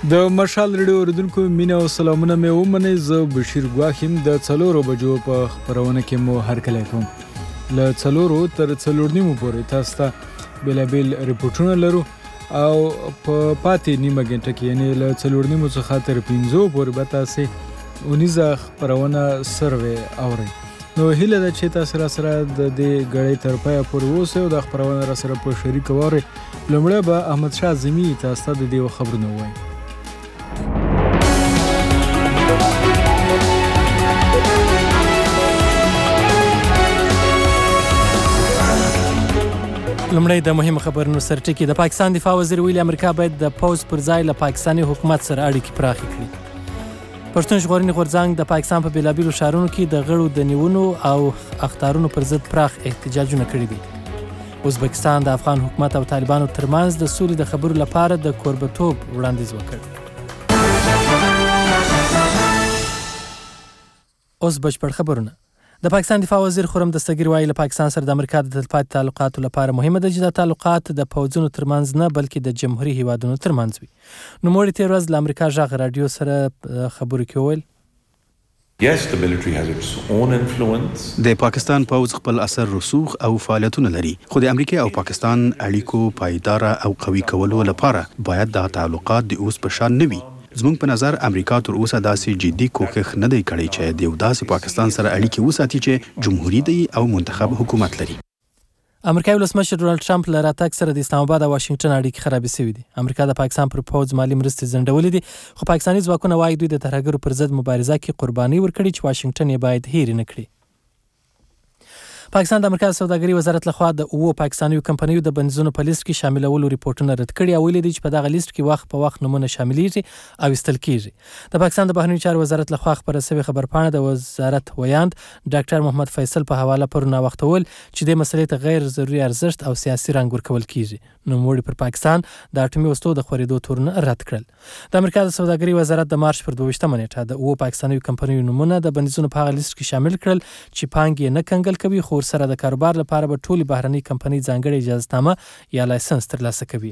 د مشال ریډیو اوریدونکو مینه او سلامونه مې ومنئ. زه بشیر ګواښ یم. د 4 بجو په خپرونه کې مو هرکلی کوم. له 4 تر 4:30 پورې تاسو ته بېلابېل رپورټونه لرو او په پاتې نیمه ګنټه کې یعنې له 4:30 څخه تر 5 پورې به تاسې اونیزه خپرونه سروې اورئ. نو هیله ده چې تاسو را سره د دې ګړۍ تر پایه پورې اوسئ او د خپرونه را سره په شریکه واورئ. لومړی به احمدشاه اعظمي تاسو ته د دې خبرونه ووایي. لومړی د مهمو خبرونو سرټکي. د پاکستان دفاع وزیر ویلي امریکا باید د پوځ پر ځای له پاکستاني حکومت سره اړیکې پراخې کړي. پښتون ژغورنې غورځنګ د پاکستان په بېلابېلو ښارونو کې د غړو د نیونو او اخطارونو پر ضد پراخ احتجاجونه کړي دي. ازبکستان د افغان حکومت او طالبانو ترمنځ د سولې د خبرو لپاره د کوربه‌توب وړاندیز وکړ. اوس بشپړ خبرونه. د پاکستان دفاع وزیر خرم دستګیر وایي له پاکستان سره د امریکا د تلپاتې تعلقاتو لپاره مهمه ده چې دا تعلقات د پوځونو ترمنځ نه بلکې د جمهوري هیوادونو ترمنځ وي. نوموړي تېره ورځ له امریکا غږ راډیو سره خبرو کې وویل د پاکستان پوځ خپل اثر رسوخ او فعالیتونه لري، خو د امریکا او پاکستان اړیکو پایداره او قوي کولو لپاره باید دا تعلقات د اوس په شان نه وي. زموږ په نظر امریکا تر اوسه داسې جدي کوښښ نه دی کړی چې د یو داسې پاکستان سره اړیکې وساتي چې جمهوري دی او منتخب حکومت لري. امریکایي ولسمشر ډونالډ ټرمپ له راتګ سره د اسلام آباد او واشنگټن اړیکې خرابې شوې دي. امریکا د پاکستان پر پوځ مالي مرستې ځنډولې دي، خو پاکستاني ځواکونه وایي دوی د ترهګرو پر ضد مبارزه کې قرباني ورکړي چې واشنگټن یې باید هېرې نه کړي. پاکستان د امریکا د سوداګرۍ وزارت لخوا د 9 پاکستاني کمپنیو د بندیزونو په لیست کې شاملولو ریپورټونه رد کړي او ویلي دي چې په دغه لیست کې وخت په وخت نومونه شاملېږي او ایستل کېږي. د پاکستان د بهرنیو چارو وزارت لخوا خپره شوې خبرپاڼه د وزارت ویاند ډاکټر محمد فیصل په حواله پرون ناوخته وویل چې دې مسلې ته غیر ضروري ارزښت او سیاسي رنګ ورکول کېږي. نوموړي پر پاکستان د اټومي وسلو د خورېدو تورونه رد کړل. د امریکا د سوداګرۍ وزارت د مارچ پر 22 نیټه د 9 پاکستاني کمپنیو نومونه د بندیزونو په هغه لیست کې شامل کړل چې پانګې نه کنګل کوي، خو ورسره د کاروبار لپاره به ټولې بهرنۍ کمپنۍ ځانګړې اجازهنامه یا لایسنس ترلاسه کوي.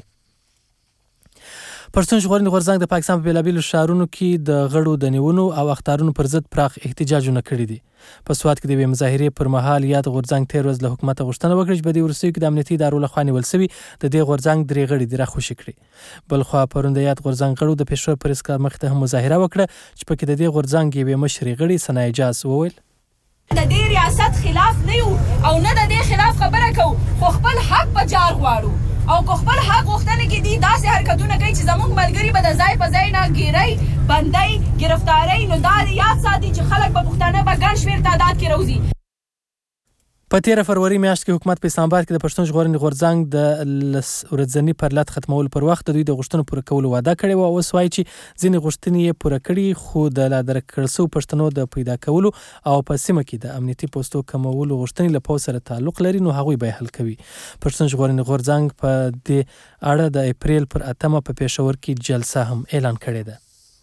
پښتون ژغورنې غورځنګ د پاکستان په بېلابېلو ښارونو کې د غړو د نیونو او اخطارونو پر ضد پراخ احتجاجونه کړي دي. په سوات کې د یوې مظاهرې پر مهال یاد غورځنګ تېر ورځ له حکومته غوښتنه وکړه چې په دې وروستیو کې د امنیتي ادارو لخوا نیول شوي د دې غورځنګ 3 غړي دې راخوشي کړي. بلخوا پرون د یاد غورځنګ غړو د پېښور پر اسکار مخې ته هم مظاهره وکړه چې پکې د دې غورځنګ یوې مشرې غړي ثنا اجاز وویل د دې ریاست خلاف نه یو او نه د دې خلاف خبره کوو، خو خپل حق په جار غواړو او کو خپل حق غوښتنه کې دي داسې حرکتونه کوي چې زموږ ملګري به د ځای په ځای نه ګیرۍ بندۍ ګرفتارۍ نو دا یاد ساتي چې خلک په پښتانه به ګڼ شمېر تعداد کې روزي. په 13 فروری میاشت کې حکومت په اسلام آباد کې د پښتون ژغورنې غورځنګ د ورځني پرلط ختمولو پر وخت د دوی د غوښتنو پوره کولو وعده کړې وه. اوس وایي چې ځینې غوښتنې یې پوره کړي، خو د لا درک کړل شوو پښتنو د پیدا کولو او په سیمه کې د امنیتي پوستو کمولو غوښتنې له پوځ سره تعلق لري، نو هغوی به یې حل کوي. پښتون ژغورنې غورځنګ په دې اړه د اپریل پر 8 په پېښور کې جلسه هم اعلان کړې ده.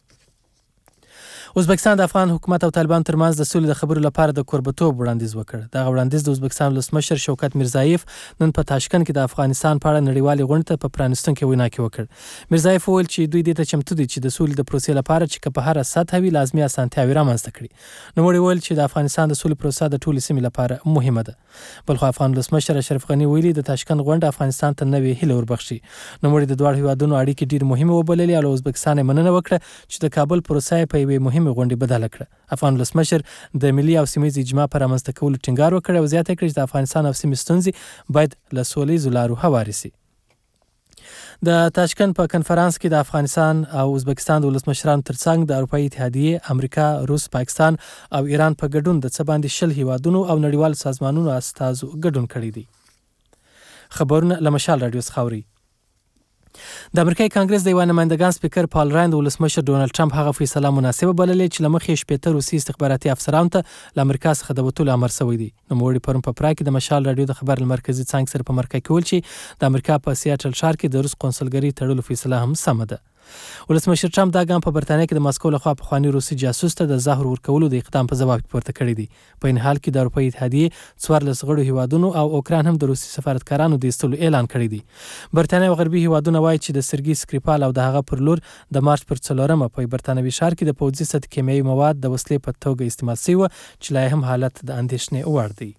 ازبکستان د افغان حکومت او طالبان ترمنځ د سولې د خبرو لپاره د کوربه‌توب وړاندیز وکړ. دغه وړاندیز د ازبکستان ولسمشر شوکت میرزایف نن په تاشکند کې د افغانستان په اړه نړیوالې غونډې ته په پرانیستونکې وینا کې وکړ. میرزایف وویل چې دوی دې ته چمتو دي چې د سولې د پروسې لپاره چې په هره سطح وي لازمي اسانتیاوې رامنځته کړي. نوموړي وویل چې د افغانستان د سولې پروسه د ټولې سیمې لپاره مهمه ده. بلخو افغان ولسمشر اشرف غني ویلي د تاشکند غونډه افغانستان ته نوې هیله وربخشي. نوموړي د دواړو هیوادونو اړیکې ډېرې مهمې وبللې او له ازبکستان یې مننه وکړه چې د کابل پروسه یې په یوې مهمې غونډې بدله کړه. افغان ولسمشر د ملي او سیمه ییز اجماع پر رامنځته کولو ټینګار وکړ او زیاته کړه چې د افغانستان او سیمې ستونزې باید له سولیزو لارو هوارې شي. د تاشکند په کنفرانس کې د افغانستان او ازبکستان د ولسمشرانو ترڅنګ د اروپایي اتحادیې، امریکا، روس، پاکستان او ایران په ګډون د څه باندې 20 هیوادونو او نړیوالو سازمانونو استازو ګډون کړی دی. خبرونه له مشال راډیو څخه اورئ. د امریکایي کانګرس د یوه نمایندګان سپیکر پال راین د ولسمشر ډونالډ ټرمپ هغه فیصله مناسبه بللې چې له مخې 80 روسي استخباراتي افسرانو ته له امریکا څخه د وتلو امر شوی دی. نوموړي پرون په پرا کې د مشال راډیو د خبر له مرکزي څانګې سره په مرکه کې وویل چې د امریکا په سیاټل ښار کې د روس قونسلګرۍ تړلو فیصله هم سمه ده. ولسمشر ټرمپ دا ګام په برتانیا کې د ماسکو لخوا پخواني روسي جاسوس ته د زهر ورکولو د اقدام په ځواب کې پورته کړی دی. په این حال کې د اروپایي اتحادیې 14 غړو هیوادونو او اوکراین هم د روسي سفارتکارانو د ایستلو اعلان کړی دی. برتانیا او غربي هیوادونه وایي چې د سرګي سکریپال او د هغه پر لور د مارچ پر 4 په برتانوي ښار کې د پوځي سد کیمیاوي مواد د وسلې په توګه استعمال شوی چې لا هم حالت د اندېښنې وړ دی.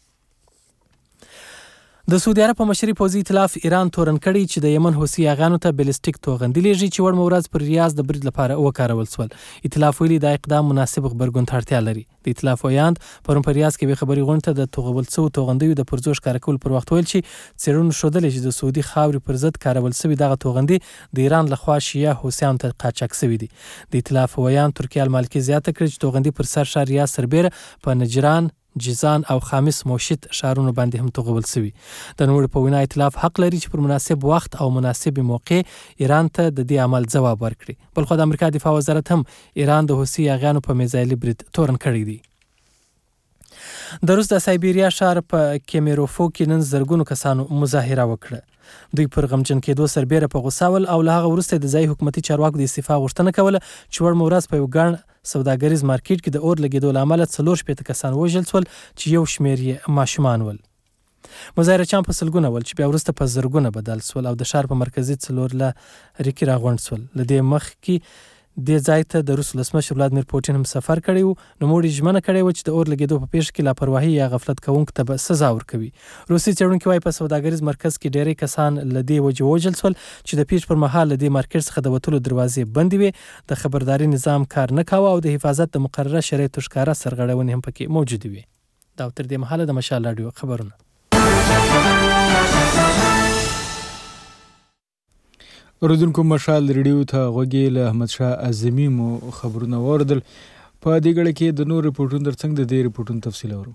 د سعودي عرب په مشري پوځي ائتلاف ایران تورن کړی چې د یمن حوثي اغانو ته بلیسټیک توغندي لیږي چې وړ ورځ پر ریاض د برید لپاره وکارول شول. ائتلاف ویلي دا اقدام مناسب غبرګون ته اړتیا لري. د ائتلاف ویاند پرون په ریاض کې خبري غونډه ته د توغول څو توغندیو د پرزوش کارکول پر وخت ویل چې څېړنو ښودلې چې د سعودي خاورې پر ضد کارول شوی دغه توغندي د ایران لخوا شیعه حوثیانو ته قاچاق شوی دي. د ائتلاف ویاند ترکیه المالکي زیاته کړې چې توغندي پر سر ښار ریاض سربیره په نجران، جیزان او خامس موشت ښارونو باندې هم توغول شوي. د نوموړي په وینا ائتلاف حق لري چې پر مناسب وخت او مناسب موقع ایران ته د دې عمل ځواب ورکړي. بلخو د امریکا دفاع وزارت هم ایران د حوثي اغیانو په میزایلي برید تورن کړی دی. د روس د سایبیریا ښار په کیمیروفو کې نن زرګونو کسانو مظاهره وکړه. دوی پر غمجن کېدو سربیره په غوسه ول او له هغه وروسته د ځایي حکومتي چارواکو د استعفا غوښتنه کوله چې وړ ورځ په یو ګڼ سوداګریز مارکیټ کې د اور لګېدو له امله 4 کسان وژل شول چې یو شمېر یې ماشومان ول. مظاهرچیان په سلګونه ول چې بیا وروسته په زرګونه بدل شول او د ښار په مرکزي څلور لارې کې راغونډ شول. له دې مخکې دې ځای ته د روس ولسمشر ولادیمیر پوټین هم سفر کړی و. نوموړي ژمنه کړې وه چې د اور لګېدو په پیښه کې لاپرواهي یا غفلت کوونکو ته به سزا ورکوي. روسي څېړونکي وایي په سوداګریز مرکز کې ډېری کسان له دې وجې وژل شول چې د پیښې پر مهال له دې مارکیټ څخه د وتلو دروازې بندې وې، د خبرداري نظام کار نه کاوه او د حفاظت د مقرره شرایطو ښکاره سرغړونې هم پکې موجودې وې. دا تر دې مهاله د مشال راډیو خبرونه. اوریدونکو مشال ریډیو ته غوږی له احمد شاه اعظمي مو خبرونه واوریدل. په دې ګړه کې د نور ریپورټونو ترڅنګ د دې ریپورټونو تفصیل اورو.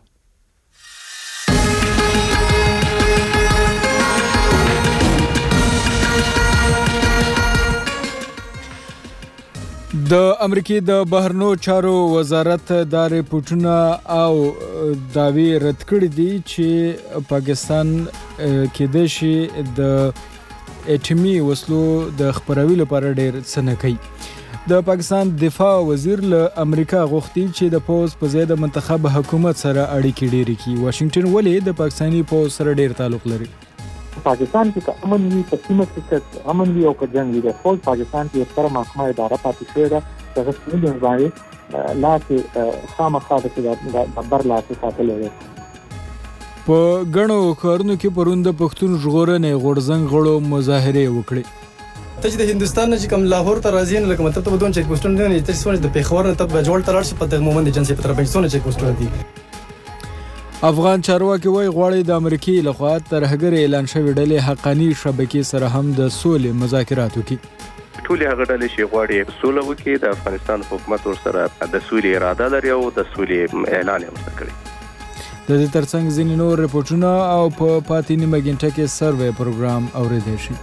د امریکې د بهرنیو چارو وزارت دا ریپورټونه او دعوی رد کړي دي چې پاکستان کېدای شي د اټومي وسلو د خپرولو لپاره ډېر څه نه کوي. د پاکستان دفاع وزیر له امریکا غوښتي چې د پوز په ځای د منتخب حکومت سره اړیکې ډېرې کړي. واشنگټن ولې د پاکستاني پوز سره ډېر تعلق لري؟ پاکستان کې امن وي، په سیمه کې امن وي او که جنګ وي، د فوج پاکستان کې ستره محکمه اداره پاتې شوې ده چې هغه سیمې باندې لاس خامخا د بر لاس ساتلی دی. په ګڼو ښارونو کې پرون د پښتون ژغورنې غورځنګ غړو مظاهرې وکړې. ته چې د هندوستان نه چې کوم لاهور ته راځي نو لکه مطلب ته به دوه چیک پوسټونه دي، ته چې د پېښور نه ته به جوړ ته لاړ شي په دغه مومند ایجنسي په طرف باندې څونه چیک پوسټونه دي. افغان چارواکي وایي غواړي د امریکې لخوا ترهګر اعلان شوې ډلې حقاني شبکې سره هم د سولې مذاکرات وکړي. ټولې هغه ډلې چې غواړي سوله وکړي، د افغانستان حکومت ورسره د سولې اراده لري او د سولې اعلان یې ورسره کړی. د دې ترڅنګ ځینې نور ریپورټونه او په پاتې نیمه ګنټه کې سروې پروګرام اوریدلی شي.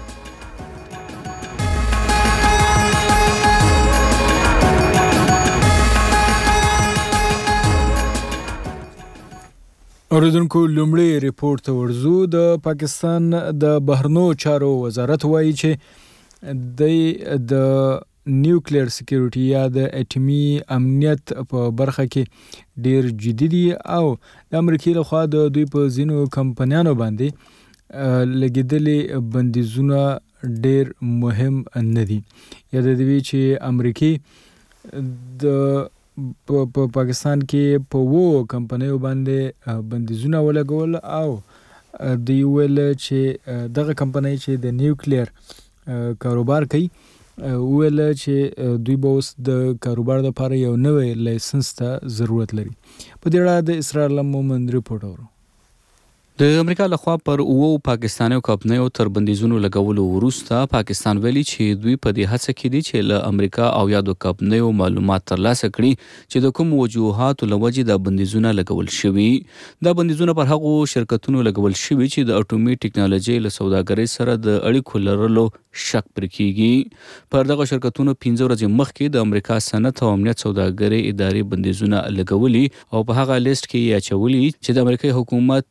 اوریدونکو لومړی ریپورټ ته ورځو. د پاکستان د بهرنیو چارو وزارت وایي چې د نیوکلیر سکیورټي یا د اټومي امنیت په برخه کې ډیر جدي دي او د امریکې لخوا د دوی په ځینو کمپنیانو باندې لګېدلې بندیزونه ډیر مهم نه دي. یا د دې چې امریکې په پاکستان کې په وو کمپنیو باندې بندیزونه ولګول او دوی ویل چې دغه کمپنۍ چې د نیوکلیر کاروبار کوي ویل چې دوی به اوس د کاروبار لپاره یو نوی لایسنس ته ضرورت لري. په دې اړه د اسرار مومند ریپورټ اورو. د امریکا لخوا پر اوو پاکستانیو کمپنیو تر بندیزونو لګولو وروسته پاکستان ویلي چې دوی په دې هڅه کې دي چې له امریکا او یادو کمپنیو معلومات ترلاسه کړي چې د کوم وجوهاتو له وجې د بندیزونه لګول شوي. دا بندیزونه پر هغو شرکتونو لګول شوي چې د اټومي ټکنالوژي له سوداګرۍ سره د اړیکو لرلو شک پر کیږي. پر دغه شرکتونو 15 ورځې مخکې د امریکا صنعت او امنیت سوداګرۍ ادارې بندیزونه لګولي او په هغه لیست کې یې اچولي چې د امریکای حکومت له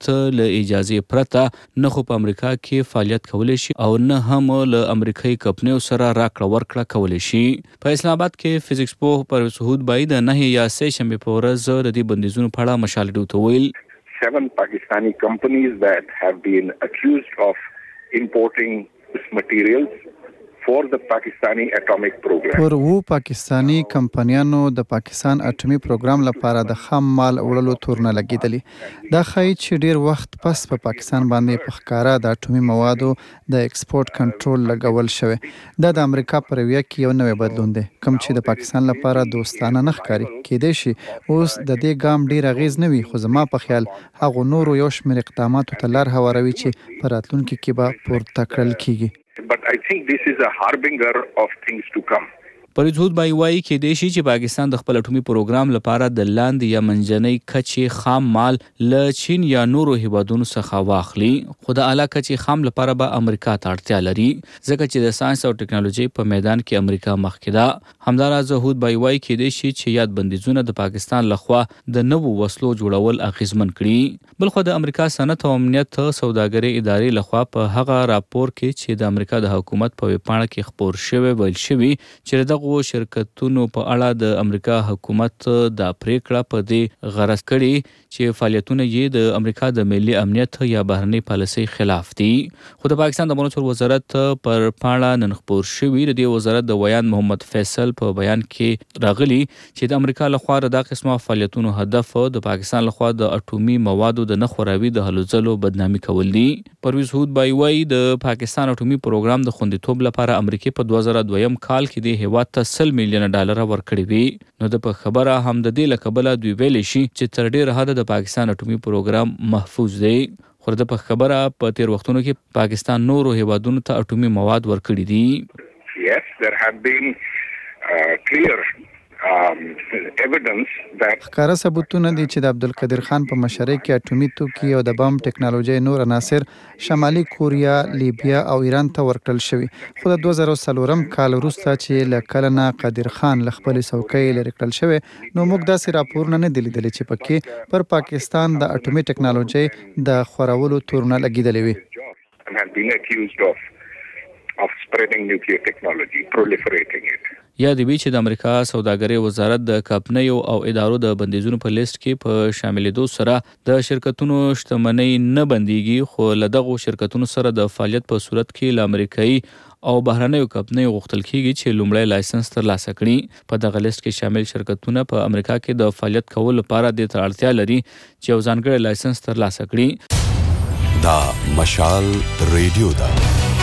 د اجازه پرته نه خو په امریکا کې فعالیت کولی شي او نه هم له امریکایي کمپنیو سره راکړه ورکړه کولی شي. په اسلام آباد کې فزیکس پوه پرویز هود بای د نهي یا سه شنبه په ورځ د دې بندیزونو په اړه مشال ډیو ته ویل 7 Pakistani companies that have been accused of importing materials for the Pakistani atomic program. پر وو پاکستانی کمپنیانو د پاکستان اټومي پروګرام لپاره د خام مال وړلو تورنه لګیدلې. دا ښایي چې ډیر وخت پس په پاکستان باندې په ښکارا د اټومي موادو د ایکسپورټ کنټرول لګول شوی. دا د امریکا په رویه کې یو نوې بدلون دی کوم چې د پاکستان لپاره دوستانه نه ښکاري. کېدای شي اوس د دې ګام ډیر اغیز نه وي خو زما په خیال هغه نورو یو شمېر اقداماتو ته لار هواروي چې په راتلونکي کې به پورته کړل کیږي. But I think this is a harbinger of things to come. پرویز هود بای وایي کېدای شي چې پاکستان د خپل اټومي پروګرام لپاره د لاندې یا منځنۍ کچې خام مال له چین یا نورو هیوادونو څخه واخلي خو د اعلی کچې خام لپاره به امریکا ته اړتیا لري ځکه چې د ساينس او ټکنالوژي په میدان کې امریکا مخکې ده. همداراز هود بای وایي کېدای شي چې یاد بندیزونه د پاکستان لخوا د نوو وسلو جوړول اغیزمن کړي. بلخو د امریکا صنعت او امنیت سوداګرۍ ادارې لخوا په هغه راپور کې چې د امریکا د حکومت په ویبپاڼه کې خپور شوی ویل شوی چې شرکتونو په اړه د امریکا حکومت د پریکړه په دې غرض کړي چې فعالیتونه یې د امریکا د ملي امنیت یا بهرنۍ پالیسۍ خلاف دي. خو د پاکستان د امنیت وزارت پر پاڼه نن خپور شوی د دې وزارت د ویان محمد فیصل په بیان کې راغلی چې د امریکا لخوا د قسمه فعالیتونو هدف د پاکستان لخوا د اټومي موادو د نخوراوي د هلو ځلو بدنامي کول دي. پرویز هود بای وایي د پاکستان اټومي پروګرام د خوندیتوب لپاره امریکا په 2002 کال کې د هیواد ته $100 میلیون ورکړي وي. نو د په خبره هم د دې لکبله دوی ویلې شي چې تر ډیر حد د پاکستان اټومي پروګرام محفوظ دی. خو د په خبره په تیر وختونو کې پاکستان نورو هیوادونو ته اټومي مواد ورکړي دي. Yes, there have been clear evidence that ښکاره ثبوتونه دي چې د عبدالقدیر خان په مشرۍ کې اټومي توکي او د بم ټکنالوژي نور عناصر شمالي کوریا، لیبیا او ایران ته ورکړل شوي. خو د 2004 کال وروسته چې له کله نه قدیر خان له خپلې څوکۍ لرې کړل شوی نو موږ داسې راپورونه نه دي لیدلي چې پکې پر پاکستان د اټومي ټکنالوژي د خورولو تورونه لګېدلې وي. have been accused of spreading nuclear technology, proliferating it. یا دی چې د امریکا سوداګرۍ وزارت د کمپنیو او ادارو د بندیزونو په لیست کې په شاملېدو سره د شرکتونو شتمنۍ نه بنديږي خو له دغو شرکتونو سره د فعالیت په صورت کې له امریکایي او بهرنیو کمپنیو غوښتل کیږي چې لومړی لایسنس ترلاسه کړي. په دغه لیست کې شامل شرکتونه په امریکا کې د فعالیت کولو لپاره د اړتیا لري چې یو ځانګړی لایسنس ترلاسه کړي. دا مشال ریډیو دا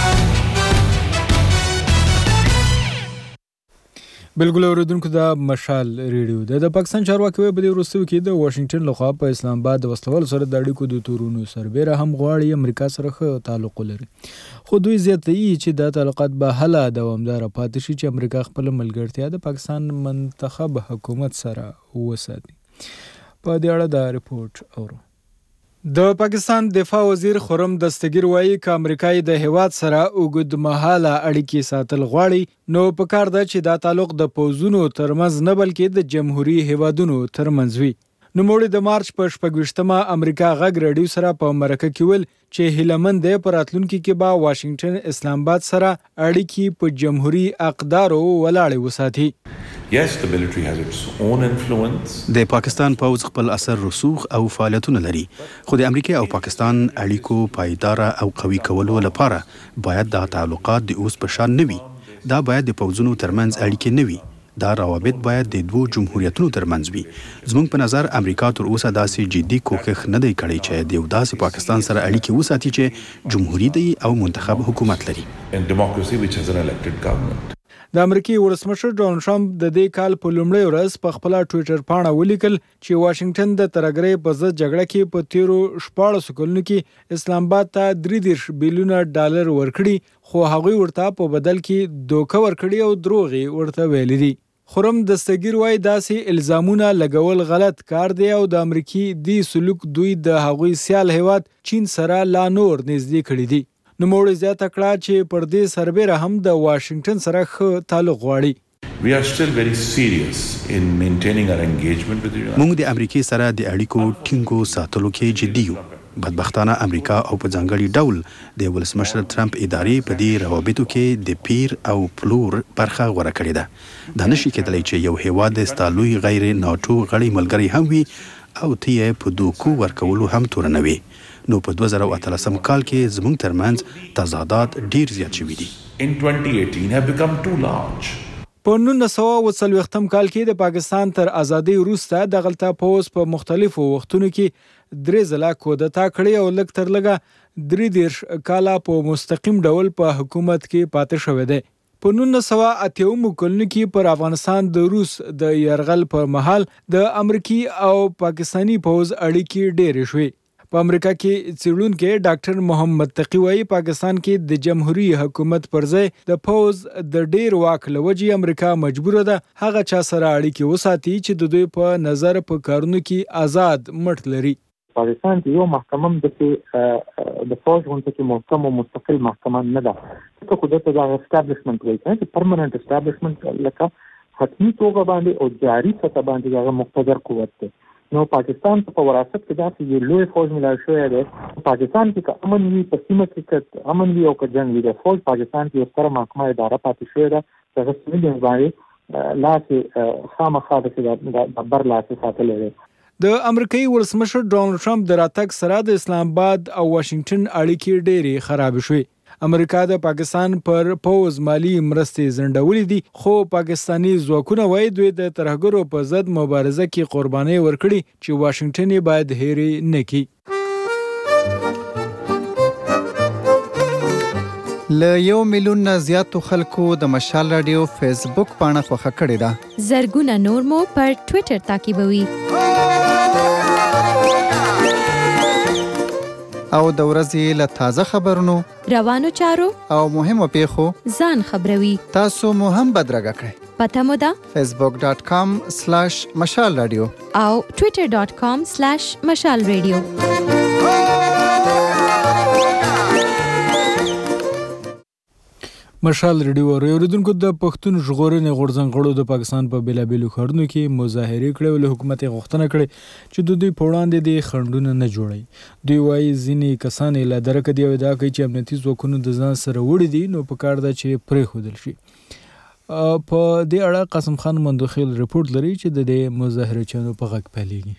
بالکل اوریدونکو دا مشال ریډیو د پاکستان چارواکي په دې وروستیو کې د واشنگټن لخوا په اسلام آباد د وسلوال سره د اړیکو د تورونو سربېره هم غواړي امریکا سره ښه تعلق ولري. خو دوی زیاتوي چې دا تعلقات به هله دوامداره پاتې شي چې امریکا خپل ملګرتیا د پاکستان منتخب حکومت سره وساتي. په دې اړه دا ریپورت اورو. د پاکستان دفاع وزیر خرم دستگیر وایي چې امریکای د هیواد سره اوږدمهاله اړیکې ساتل غواړي نو پکار ده چې دا تعلق د پوزونو ترمنځ نه بلکې د جمهوریت هیوادونو ترمنځ وي. نوموړي د مارچ په 26مه امریکا غږ رادیو سره په مرکه کې ویل چې هیلمن دی په راتلونکي کې به واشنگټن اسلام آباد سره اړیکې په جمهوریت اقدارو ولاړې وساتي. Yes, the military has its own influence. د پاکستان پوځ خپل اثر رسوخ او فعالیتونه لري خو د امریکا او پاکستان اړیکو پایدار او قوي کولو لپاره باید د تعلقات د اوس په شان نه وي. دا باید د پوځونو ترمنځ اړیکې نه وي. دا روابط باید د دوو جمهوریتونو ترمنځ وي. زموږ په نظر امریکا تر اوسه داسې جدي کوښښ نه دی کړی چې د یو داسې پاکستان سره اړیکې وساتي چې جمهوریت او منتخب حکومت لري. In democracy which has an elected government. د امریکای ولسمشر ډونالد ټرمپ د دې کال په لومړۍ ورځ په خپل ټوئیټر پاڼه ولیکل چې واشنگټن د ترګرۍ په ضد جګړه کې په تیرو 14 کلونو کې اسلام آباد ته $3 بلیون ورکړي خو هغوی ورته په بدل کې دوکه ورکړي او دروغ ورته ویل دي. خرم دستگیر وایي داسې الزامونه لګول غلط کار دی او د امریکای دی سلوک دوی د هغوی سیال هیواد چین سره لا نور نږدې کړي دي. نوموړي زیاته کړه چې پر دې سربېره هم د واشنگټن سره ښه تعلق غواړي. We are still very serious in maintaining our engagement with Iran. موږ د امریکای سره د اړیکو ټینګو ساتلو کې جدي یو. بدبختانه امریکا او په ځانګړي ډول د ولسمشر ټرمپ ادارې په دې روابطو کې د پیر او پلور برخه غوره کړې ده. دا نشي کېدلی چې یو هیواد د ستالوی غیر ناټو غړی ملګری هم وي او ته په دوکو ورکولو هم تورنوي. نو په 2018 کال کې زموږ ترمنځ تضادات ډیر زیات شوي دي. In 2018 have become too large. په 1940 کال کې د پاکستان تر ازادۍ وروسته دغلته پوز په مختلفو وختونو کې 3 ځله کودتا کړې او لږ تر لږه 33 کاله په مستقیم ډول په حکومت کې پاتې شوی دی. په 1980 کلونو کې پر افغانستان د روس د یرغل پر مهال د امریکي او پاکستانی پوز اړیکې ډېرې شوې. په امریکا کې څېړونکی ډاکټر محمد تقي وايي پاکستان کې د جمهوریت حکومت پر ځای د پوز د ډېر واک له وجې امریکا مجبوره ده هغه چا سره اړیکې وساتي چې د دوی په نظر په کارونو کې آزاد مټ لري. پاکستان کې یو محکمه د فوج غونډه کې محکم او مستقل محکمه نه ده. ته خو دته د اسټابلیشمنت وایي چې پرمننت اسټابلیشمنت لکه حتمی توګه باندې او جاري سطح باندې هغه مقتدر قوت دی. نو پاکستان په وراثت کې داسې یو لوی فوج ملای شوی دی. پاکستان کې که امن وي په سیمه کې امن وي او که جنګ وي د فوج پاکستان کې یو ستره محکمه اداره پاتې شوې ده چې هغه سیمې باندې لاس خامخا د بر لاس ساتلی دی. د امریکایي ولسمشر ډونالډ ټرمپ د راتګ سره د اسلام آباد او واشنگټن اړیکې ډېرې خراب شوې. امریکا د پاکستان پر پوز مالی مرستې ځنډولې دي خو پاکستانی ځواکونه وایي دوی د ترهګرو په ضد مبارزه کې قرباني ورکړي چې واشنگټن یې باید هېرې نه کړي. له 1 میلیون نه زیاتو خلکو د مشال رادیو فیسبوک پاڼه خوښه کړې ده. زرګونه نور مو پر ټویټر تعقیبوي. او د ورځې له تازه خبرونو روانو چارو او مهمو پیښو ځان خبروي. تاسو مو هم بدرګه کړئ. پته مو ده facebook.com/مشال رادیو او twitter.com/مشال رادیو. مشال رادیو اوریدونکو د پښتون ژغورنې غورځنګ غړو د پاکستان په بیلابیلو ښارونو کې مظاهرې کړې او له حکومت غوښتنه کړې چې د دوی په وړاندې د خنډونه نه جوړي. دوی وایي ځینې کسان له درکه دی او دا کوي چې امنیتي ځواکونو د ځان سره وړي دي نو په کار ده چې پرېښودل شي. په دې اړه قاسم خان مندوخیل رپورټ لري چې د دې مظاهرچیانو په غږ پیلېږي.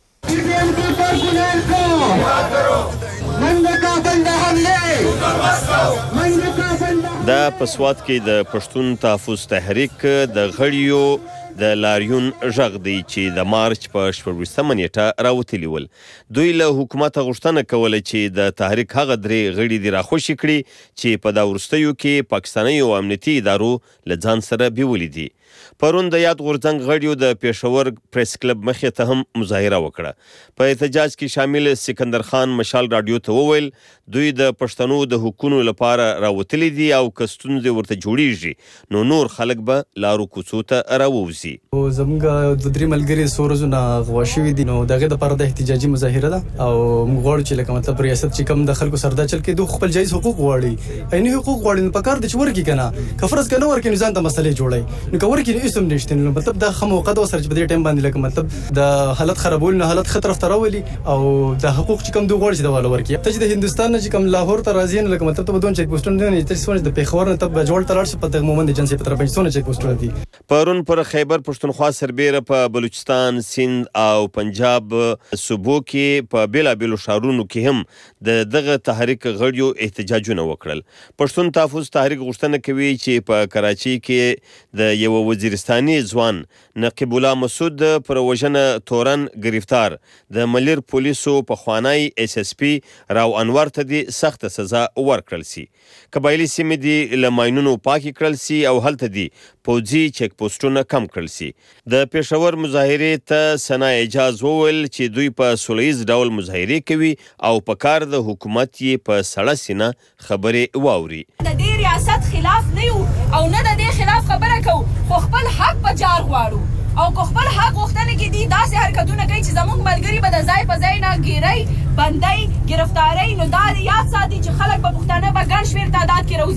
دا په سوات کې د پښتون تحفظ تحریک د غړیو د لاریون غږ دی چې د مارچ په 14 نیټه راوتلی ول. دوی له حکومت غوښتنه کوله چې د تحریک هغه درې غړي دی راخوشي کړي چې په دا وروستیو کې پاکستاني او امنیتي ادارو له ځان سره بیولې دي. پرون د یاد غورځنګ غړیو د پېښور پریس کلب مخې ته هم مظاهره وکړه. په احتجاج کې شامل سکندر خان مشال رادیو ته وویل دوی د پښتنو د حقوقو لپاره راوتلي دي او که ستونزې ورته جوړیږي نو نور خلک به لارو کوڅو ته راووځي. زموږ د درې ملګري څو ورځونه غوا شوي دي نو د هغې دپاره د احتجاجي مظاهره ده او موږ غواړو چې لکه مطلب ریاست چې کوم د خلکو سره دا چل کوي دوی خپل جایز حقوق غواړي. عیني حقوق غواړي نو پکار ده چې ورکړي که نه که فرض که نه ورکړي نو ځان ته مسلې جوړوي نو که ورکړي نو هېڅ هم نشته. نو مطلب دا ښه موقع ده ورسره چې په دې ټایم باندې لکه مطلب د حالت خرابول نه حالت ښه طرف ته راولي او د حقوق چې کوم دوی غواړي چې دواله ورکړي. ته چې د هندوستان نه چې کوم لاهور ته راځي نو لکه مطلب ته به دوه چیک پوسټونه دي ته چې د پېښور نه ته به جوړ ته لاړ شي په دغه مومند ایجنسۍ په طرف باندې څونه چیک پوسټونه دي. پرون پر خیبر پښتونخوا سربیره په بلوچستان سند او پنجاب صوبو کې په بیلابیلو ښارونو کې هم د دغه تحریک غړیو احتجاجونه وکړل. پښتون تحفظ تحریک غوښتنه کوي چې په کراچۍ کې د یو وزیرستاني ځوان نقیب الله مسعود پر وژنه تورن گرفتار د ملیر پولیسو پخوانی SSP راو انور ته د سخت سزا ورکړل سي. قبایلی سیمې دي له ماینونو پاکې کړل سي او هلته دي پوځي چیک پوسټونه کم کړل سي. د پېښور مظاهرې ته ثنا اعجاز وویل چې دوی په سوله ییز ډول مظاهرې کوي او په کار د حکومت یې په سړه سینه خبرې واوري. د دې ریاست خلاف نه یو او نه د دې خلاف خبره کوو خو خپل حق په جار غواړو او که خپل حق غوښتنه کې دي داسې حرکتونه کوي چې زموږ ملګري به د ځای په ځای نه ګیرئ بندئ ګرفتارئ نو دا یاد ساتي چې خلک به پښتانه به ګڼ شمېر تعداد کې راوځي.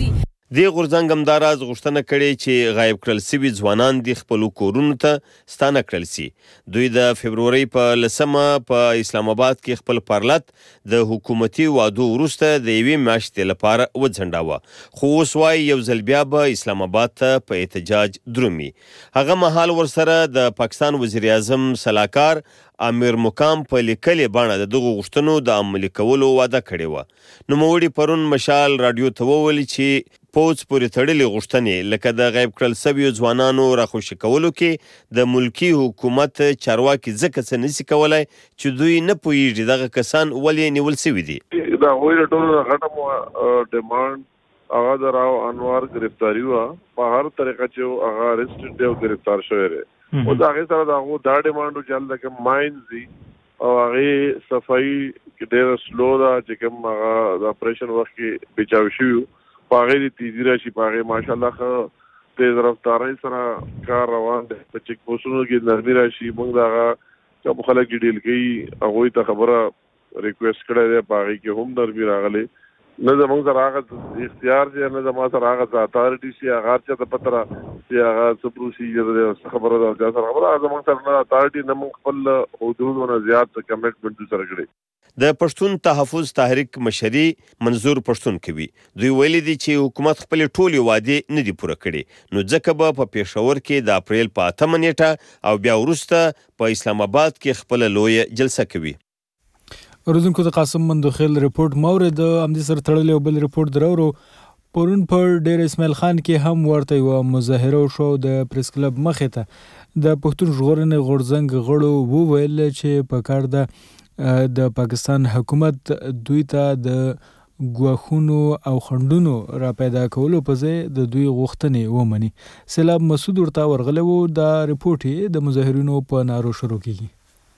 دې غورځنګ همداراز غوښتنه کړې چې غایب کړل سوي ځوانان د خپلو کورونو ته ستانه کړل سي. دوی د فبرورۍ په 10 په اسلام آباد کې خپل پارلت د حکومتي وعدو وروسته د یوې میاشتې لپاره وځنډاوه، خو اوس وایي یو ځل بیا به اسلام آباد ته په احتجاج درومي. هغه مهال ورسره د پاکستان وزیر اعظم سلاکار امیر مقام په لیکلې بڼه د دغو غوښتنو د عملي کولو وعده کړې وه. نوموړي پرون مشال راډیو ته وویل چې پوځ پورې تړلې غوښتنې لکه د غیب کړل سویو ځوانانو راخوشي کولو کې د ملکي حکومت چارواکي ځکه څه نشي کولی چې دوی نه پوهیږي دغه کسان ولې نیول سوي دي. د هغوی د ټولو غټه ډیمانډ هغه د راو انوار گرفتاری وه، په هر طریقه چې هغه اریسټډ دی او گرفتار شوی دی. او د هغې سره د هغو دا ډیمانډ چې هلته کوم ماینز دي او هغې صفایي ډېره سلو ده چې کوم هغه د اپریشن وخت کې بچاو شوي وو، په هغې د تیزي راشي، په هغې ماشاءالله ښه تیز رفتارۍ سره کار روان دی. په چیک پوسټونو کې نرمي راشي. موږ د هغه کوم خلک چې ډیل کوي هغوی ته خبره ریکویسټ کړی دی، په هغې کې هم نرمي راغلی. نه زموږ سره هغه اختیار دی، نه زما سره هغه اتارټي شي، هغه هر چا ته پته را چې هغه څه پروسیجر دی او څه خبره ده، چا سره خبره زموږ سره نه اتارټي، نه موږ خپل حدودو نه زیات کمیټمنټ سره کړی. د پښتون تحفظ تحریک مشري منظور پښتون کوي. دوی ویلي دي چې حکومت خپلې ټولې وعدې نه دي پوره کړي، نو ځکه به په پېښور کې د اپریل په 8 نیټه او بیا وروسته په اسلام آباد کې خپله لویه جلسه کوي. اوریدونکو د قاسم مندوخیل رپورټ مورد همدې سره تړلی او بل رپورټ درورو پرون پر ډیر اسماعیل خان کې هم ورته یوه مظاهره وشوه. د پریس کلب مخې ته د پښتون ژغورنې غورځنګ غړو وویل چې په کار ده د پاکستان حکومت دوی ته د ګواښونو او خنډونو را پیدا کولو په ځای د دوی غوښتنې ومني. سیلاب مسعود ورته ورغلی و. دا رپورټ یې د مظاهرینو په نارو شروع کیږي.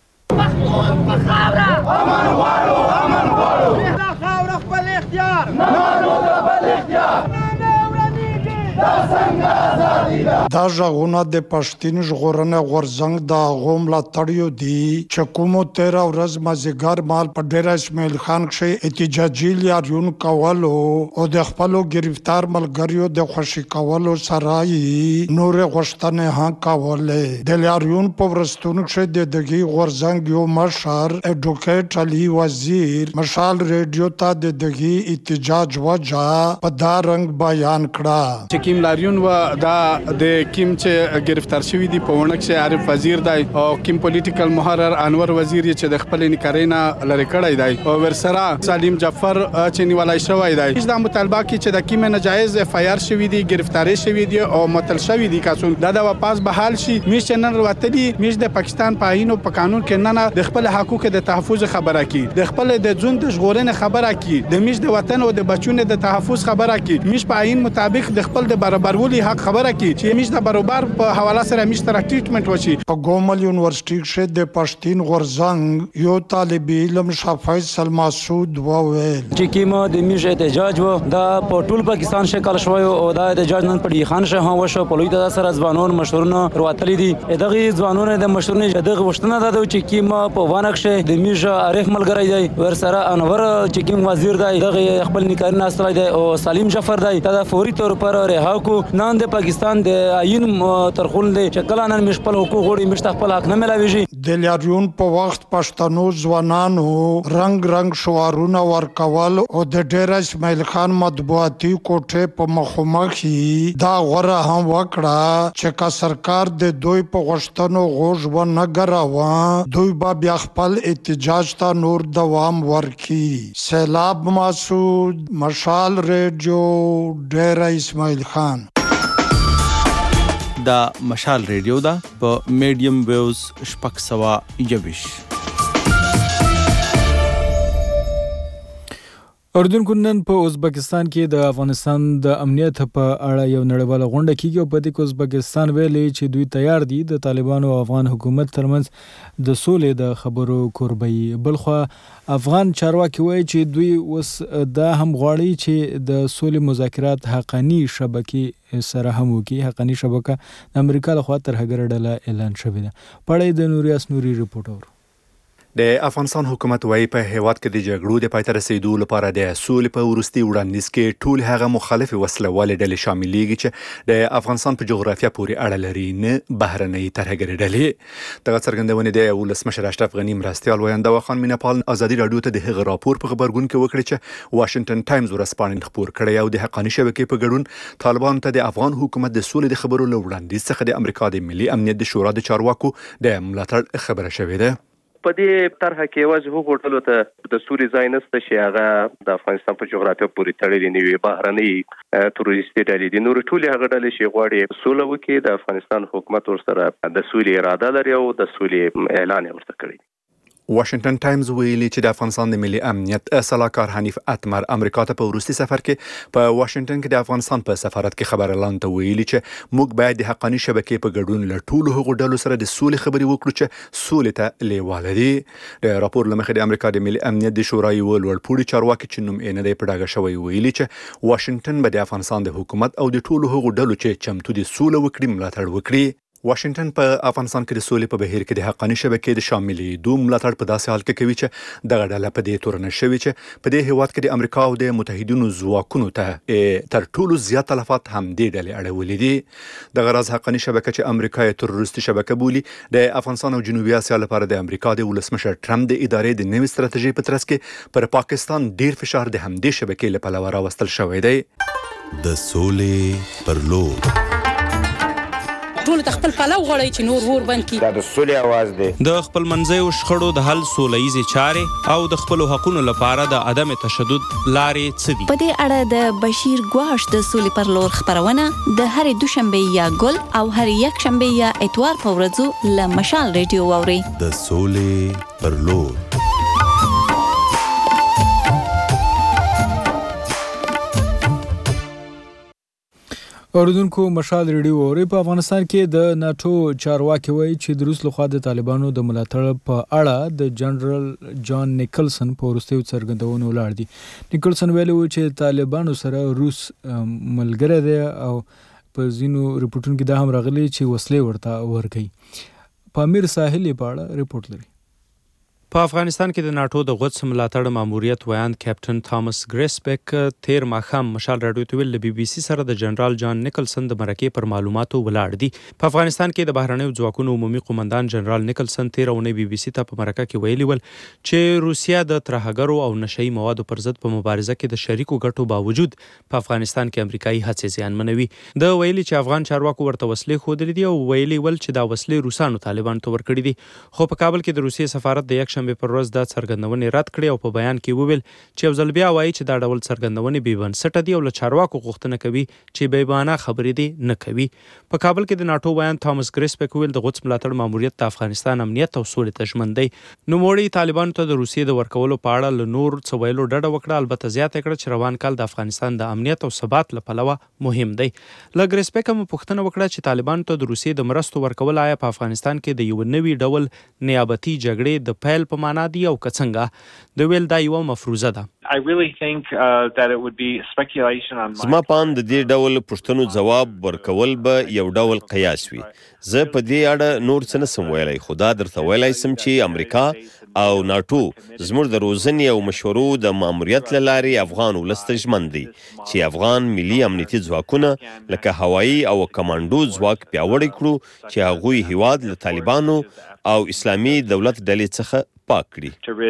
پښتون په خاوره امن غواړو، امن غواړو، دا خاوره خپل اختیار نه د بل اختیار نه ورنيږي، دا څنګه ازادي ده. دا ژغورنه د پښتون ژغورنې غورځنګ د هغو ملاتړیو دي چې کومو 13 ورځ مازدیګر مهال په ډیر اسماعیل خان کښې احتجاجي لاریون کولو او د خپلو گرفتار ملګریو د خوشي کولو سره یې نورې غوښتنې هم کولې. د لاریون په ورځتونو کښې د دغې غورځنګ یو مشر ایډوکیټ علي وزیر مشال ریډیو ته د دغې احتجاج وجه په دا رنګ بیان کړه چې کیم لاریون و دا د کیم چې گرفتار شوی دی په ونه کې عارف وزیر دی او کیم پولیټیکل محرر انور وزیر چې د خپل نکاري نه لری کړی دی او ورسره سلیم جعفر چې نیولای شوی دی. دا مطالبه کې چې د کیم ناجایز اف آی آر شوی دی، گرفتاری شوی دی او متل شوی دی کاسون دا د واپس بحال شي. میش نن وروتلی میش د پاکستان په آئین او په قانون کې نه د خپل حقوق د تحفظ خبره کی، د خپل د ژوند د ژغورنې خبره کی، د میش د وطن او د بچونو د تحفظ خبره کی، میش په آئین مطابق د خپل د برابرولي حق خبره کی چې میش د برابر په حواله سره میش تر ټریټمنټ وشي. په ګومل یونیورسيټي کې د پښتون غورځنګ یو طالب علم شفیصل مسعود وویل چې کیما د میش احتجاج و دا په ټول پاکستان شکل شوی او دا احتجاج نن په خان شه هم وشو په لوی د سره ځوانون مشورونه وروتلی دي. دغه ځوانونه د مشورونه دغه وشتنه ده چې کیما په وانکشه د میژه عارف ملګری دی ورسره انور چې کیم وزیر دی دغه خپل نکاري ناستای دی او سلیم جعفر دی دا فوري تور پر رها کو نن د پاکستان د آئین ترخول دی چې کله نن مش خپل حقوق غوړي مش خپل حق نه ملاويږي. د لاریون په وخت پښتنو ځوانانو رنگ شعارونه ورکول او د ډیر اسماعیل خان مطبوعاتي کوټه په مخمخي دا غره هم وکړه چې کا سرکار د دوی په غشتنو غوږ و نه ګراوه دوی با بیا خپل احتجاج ته نور دوام ورکي. سیلاب مسعود مشال ریډیو ډیر اسماعیل خان. دا مشال ریډیو دا په میډیم ویوز 621. اردوونکو نن په ازبکستان کې د افغانستان د امنیت په اړه یو نړیواله غونډه کیږي او په دې کې ازبکستان ویلي چې دوی تیار دي د طالبانو او افغان حکومت ترمنځ د سولې د خبرو کوربي. بلخو افغان چارواکي وایي چې دوی اوس دا هم غواړي چې د سولې مذاکرات حقاني شبکې سره هم وکړي. حقاني شبکه د امریکا لخوا تر هغه ډله اعلان شوې ده. پړې د نوریاس نوري رپورټ اور د افغانستان حکومت وايي په هیواد کې د جګړو د پای ته رسیدو لپاره د سولې په وروستي وړاندیز کې ټول هغه مخالفې وسلوالې ډلې شاملېږي چې د افغانستان په جغرافیه پورې اړه لري، نه بهرنۍ ترهګرې ډلې. دغه څرګندونې د ولسمشر اشرف غني مرستیال وینده خان مینهپال ازادي راډیو ته د هغه راپور په خبرګون کې وکړي چې واشنگټن ټایمز ورځپاڼې خپور کړی او د حقاني شبکې په ګډون طالبان ته د افغان حکومت د سولې د خبرو له وړاندیز څخه د امریکا د ملي امنیت د شورا د چارواکو د ملاتړ خبره شوې ده. په دې طرحه کې یوازې هغو ډلو ته د سوري ځای نشته چې هغه د افغانستان په جغرافیه پورې تړلې نه وي، بهرنۍ تروریستي ډلې دي. نور ټول هغه ډلې چې غواړي سوله وکړي، د افغانستان حکومت ورسره د سولې اراده لري او د سولې اعلان یې ورته کړی. واشنگټن ټایمز ویلي چې د افغانستان د ملي امنیت سلاکار حنیف اتمر امریکا ته په وروستي سفر کې په واشنگټن کې د افغانستان په سفارت کې خبر اعلان ته ویلي چې موږ باید د حقاني شبکې په ګډون له ټولو هغو ډلو سره د سولې خبرې وکړو چې سولې ته لیواله دي. د راپور له مخې د امریکا د ملي امنیت د شورا یو لوړپوړي چارواکي چې نوم یې نه دی په ډاګه شوی ویلي چې واشنگټن به د افغانستان د حکومت او د ټولو هغو ډلو چې چمتو دي سوله وکړي ملاتړ وکړي. واشنگټن په افغانستان کې د سولې په بهیر کې د حقاني شبکې د شاملېدو ملاتړ په داسې حال کې کوي چې دغه ډله په دې تورنه شوې چې په دې هیواد کې د امریکا او د متحدینو ځواکونو ته تر ټولو زیات تلفات همدې ډلې اړولې دي. دغه راز حقاني شبکه چې امریکا یې تروریستي شبکه بولي، د افغانستان او جنوبي اسیا لپاره د امریکا د ولسمشر ټرمپ د ادارې د نوې ستراتیژۍ په ترڅ کې پر پاکستان ډیر فشار د همدې شبکې له پلوه راوستل شوی دی. د سولې پر لور ټول خپل پلو غړی چې نور ور بند کی د سولې आवाज دی. د خپل منځي شخړو د حل سوله‌ایزې چارې او د خپل حقوقو لپاره د عدم تشدد لارې څه دي. په دې اړه د بشیر ګواش د سولې پر لور خبرونه د هرې دوشنبه یا ګل او هر یک شنبه یا اتوار په ورځو له مشال ریډیو واوري. د سولې پر لور. اوریدونکو مشال ریډیو اوري. په افغانستان کې د ناتو چارواکي وایي چې د روس لخوا د طالبانو د ملاتړ په اړه د جنرال جان نیکلسن په وروستیو څرګندونو ولاړ دي. نیکلسن ویلي و چې طالبانو سره روس ملګری دی او په ځینو ریپورتونو کې دا هم راغلي چې وسلې ورته ورکوي. پامیر ساحل په اړه ریپورت لري. په افغانستان کې د ناتو د غوڅ ملاتړ ماموریت ویاند کیپټن تامس ګریسبک تیر ماښام مشال راډیو ته ویل د بي بي سي سره د جنرال جان نیکلسن د مرکې پر معلوماتو ولاړ دي. په افغانستان کې د بهرنیو ځواکونو عمومي قومندان جنرال نیکلسن تیر اونۍ بي بي سي ته په مرکه کې ویلي ول چې روسیا د ترهګرو او نشئی موادو پر ضد په مبارزه کې د شریکو ګټو باوجود په افغانستان کې امریکایي هڅې زیانمنوي. د ویلي چې افغان چارواکو ورته وسلې ښودلې دي او ویلي ول چې دا وسلې روسانو طالبانو ته ورکړي دي. خو په کابل کې د روسیې سفارت د یک شنبه پر ورځ دا څرګندونې رد کړې او په بیان کې وویل چې یو ځل بیا وایي چې دا ډول څرګندونې بې بنسټه دي او له چارواکو غوښتنه کوي چې بې معنا خبرې دې نه کوي. په کابل کې د ناتو ویاند تامس ګریسبک ویل د غوڅ ملاتړ ماموریت د افغانستان امنیت او سولې ته ژمن دی. نوموړي طالبانو ته د روسیې د ورکولو په اړه له نور څه ویلو ډډه وکړه، البته زیاته کړه چې روان کال د افغانستان د امنیت او ثبات له پلوه مهم دی. له ګریسبک هم پوښتنه وکړه چې طالبانو ته د روسیې د مرستو ورکول آیا په افغانستان کې د یو نوي ډول نیابتي جګړې د پیل په معنا دی او که څنګه. د ویل دا یو مفروضه ده. زما پام د دې ډول پوښتنو ځواب ورکول به یو ډول قیاس وي. زه په دې اړه نور څه نسم ویلی، خو دا درته ویلی سم چې امریکا او ناتو زموږ د روزنې او مشورو د ماموریت له لارې افغان ولس ته ژمن دي چې افغان ملي امنیتي ځواکونه لکه هوایي او کمانډو ځواک پیاوړی کړو چې هغوی هیواد له طالبانو او اسلامي دولت ډلې څخه پاک کړي.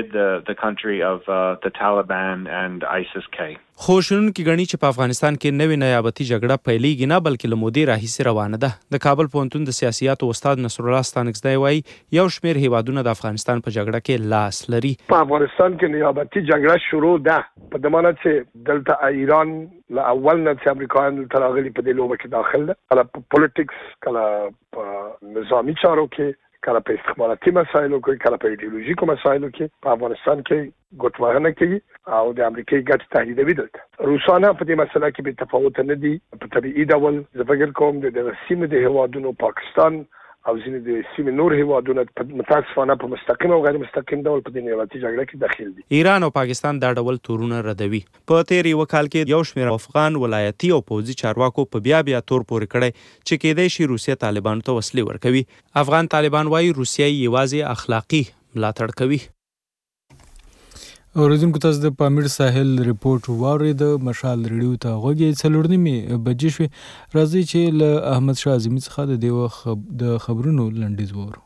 خو شنونکي ګڼي چې په افغانستان کې نوې نیابتي جګړه پیلېږي نه بلکې له مودې راهیسې روانه ده. د کابل پوهنتون د سیاسیاتو استاد نصرالله ستانکزی وایي یو شمېر هیوادونه د افغانستان په جګړه کې لاس لري. په افغانستان کې نیابتي جګړه شروع ده په دې معنی چې دلته ایران له اول نه چې امریکایان دلته راغلي په دې لوبه کې داخل ده، کله په پولیټکس، کله په نظامي چارو کې، کله په استخباراتي مسایلو کې، کله په ایډیولوژیکو مسایلو کې په افغانستان کې ګوتوارنه کوي او د امریکایي ګټې تهدیدوي. دلته روسانه په دې مسله کې بې تفاوته نه دي. په طبیعي ډول زه فکر کوم د دغه سیمې د هیوادونو پاکستان او ځینې د سیمې نور هیوادونه متاسفانه په مستقیم او غیر مستقیم ډول په دې نیابتي جګړه کې داخل دي. ایران او پاکستان دا ډول تورونه ردوي. په تیر یو کال کې یو شمېر افغان ولایتي او پوځي چارواکو په بیا تور پورې کړی چې کېدای شي روسیه طالبانو ته وسلې ورکوي. افغان طالبان وایي روسیه یوازې اخلاقي ملاتړ کوي. اوریدونکو تاسو د پامیر ساحل ریپورت واورید. مشال ریډیو ته غوږی 4:30 بجې شوې. راځي چې له احمد شاه اعظمي څخه د دې وخت د خبرونو لنډیز وورو.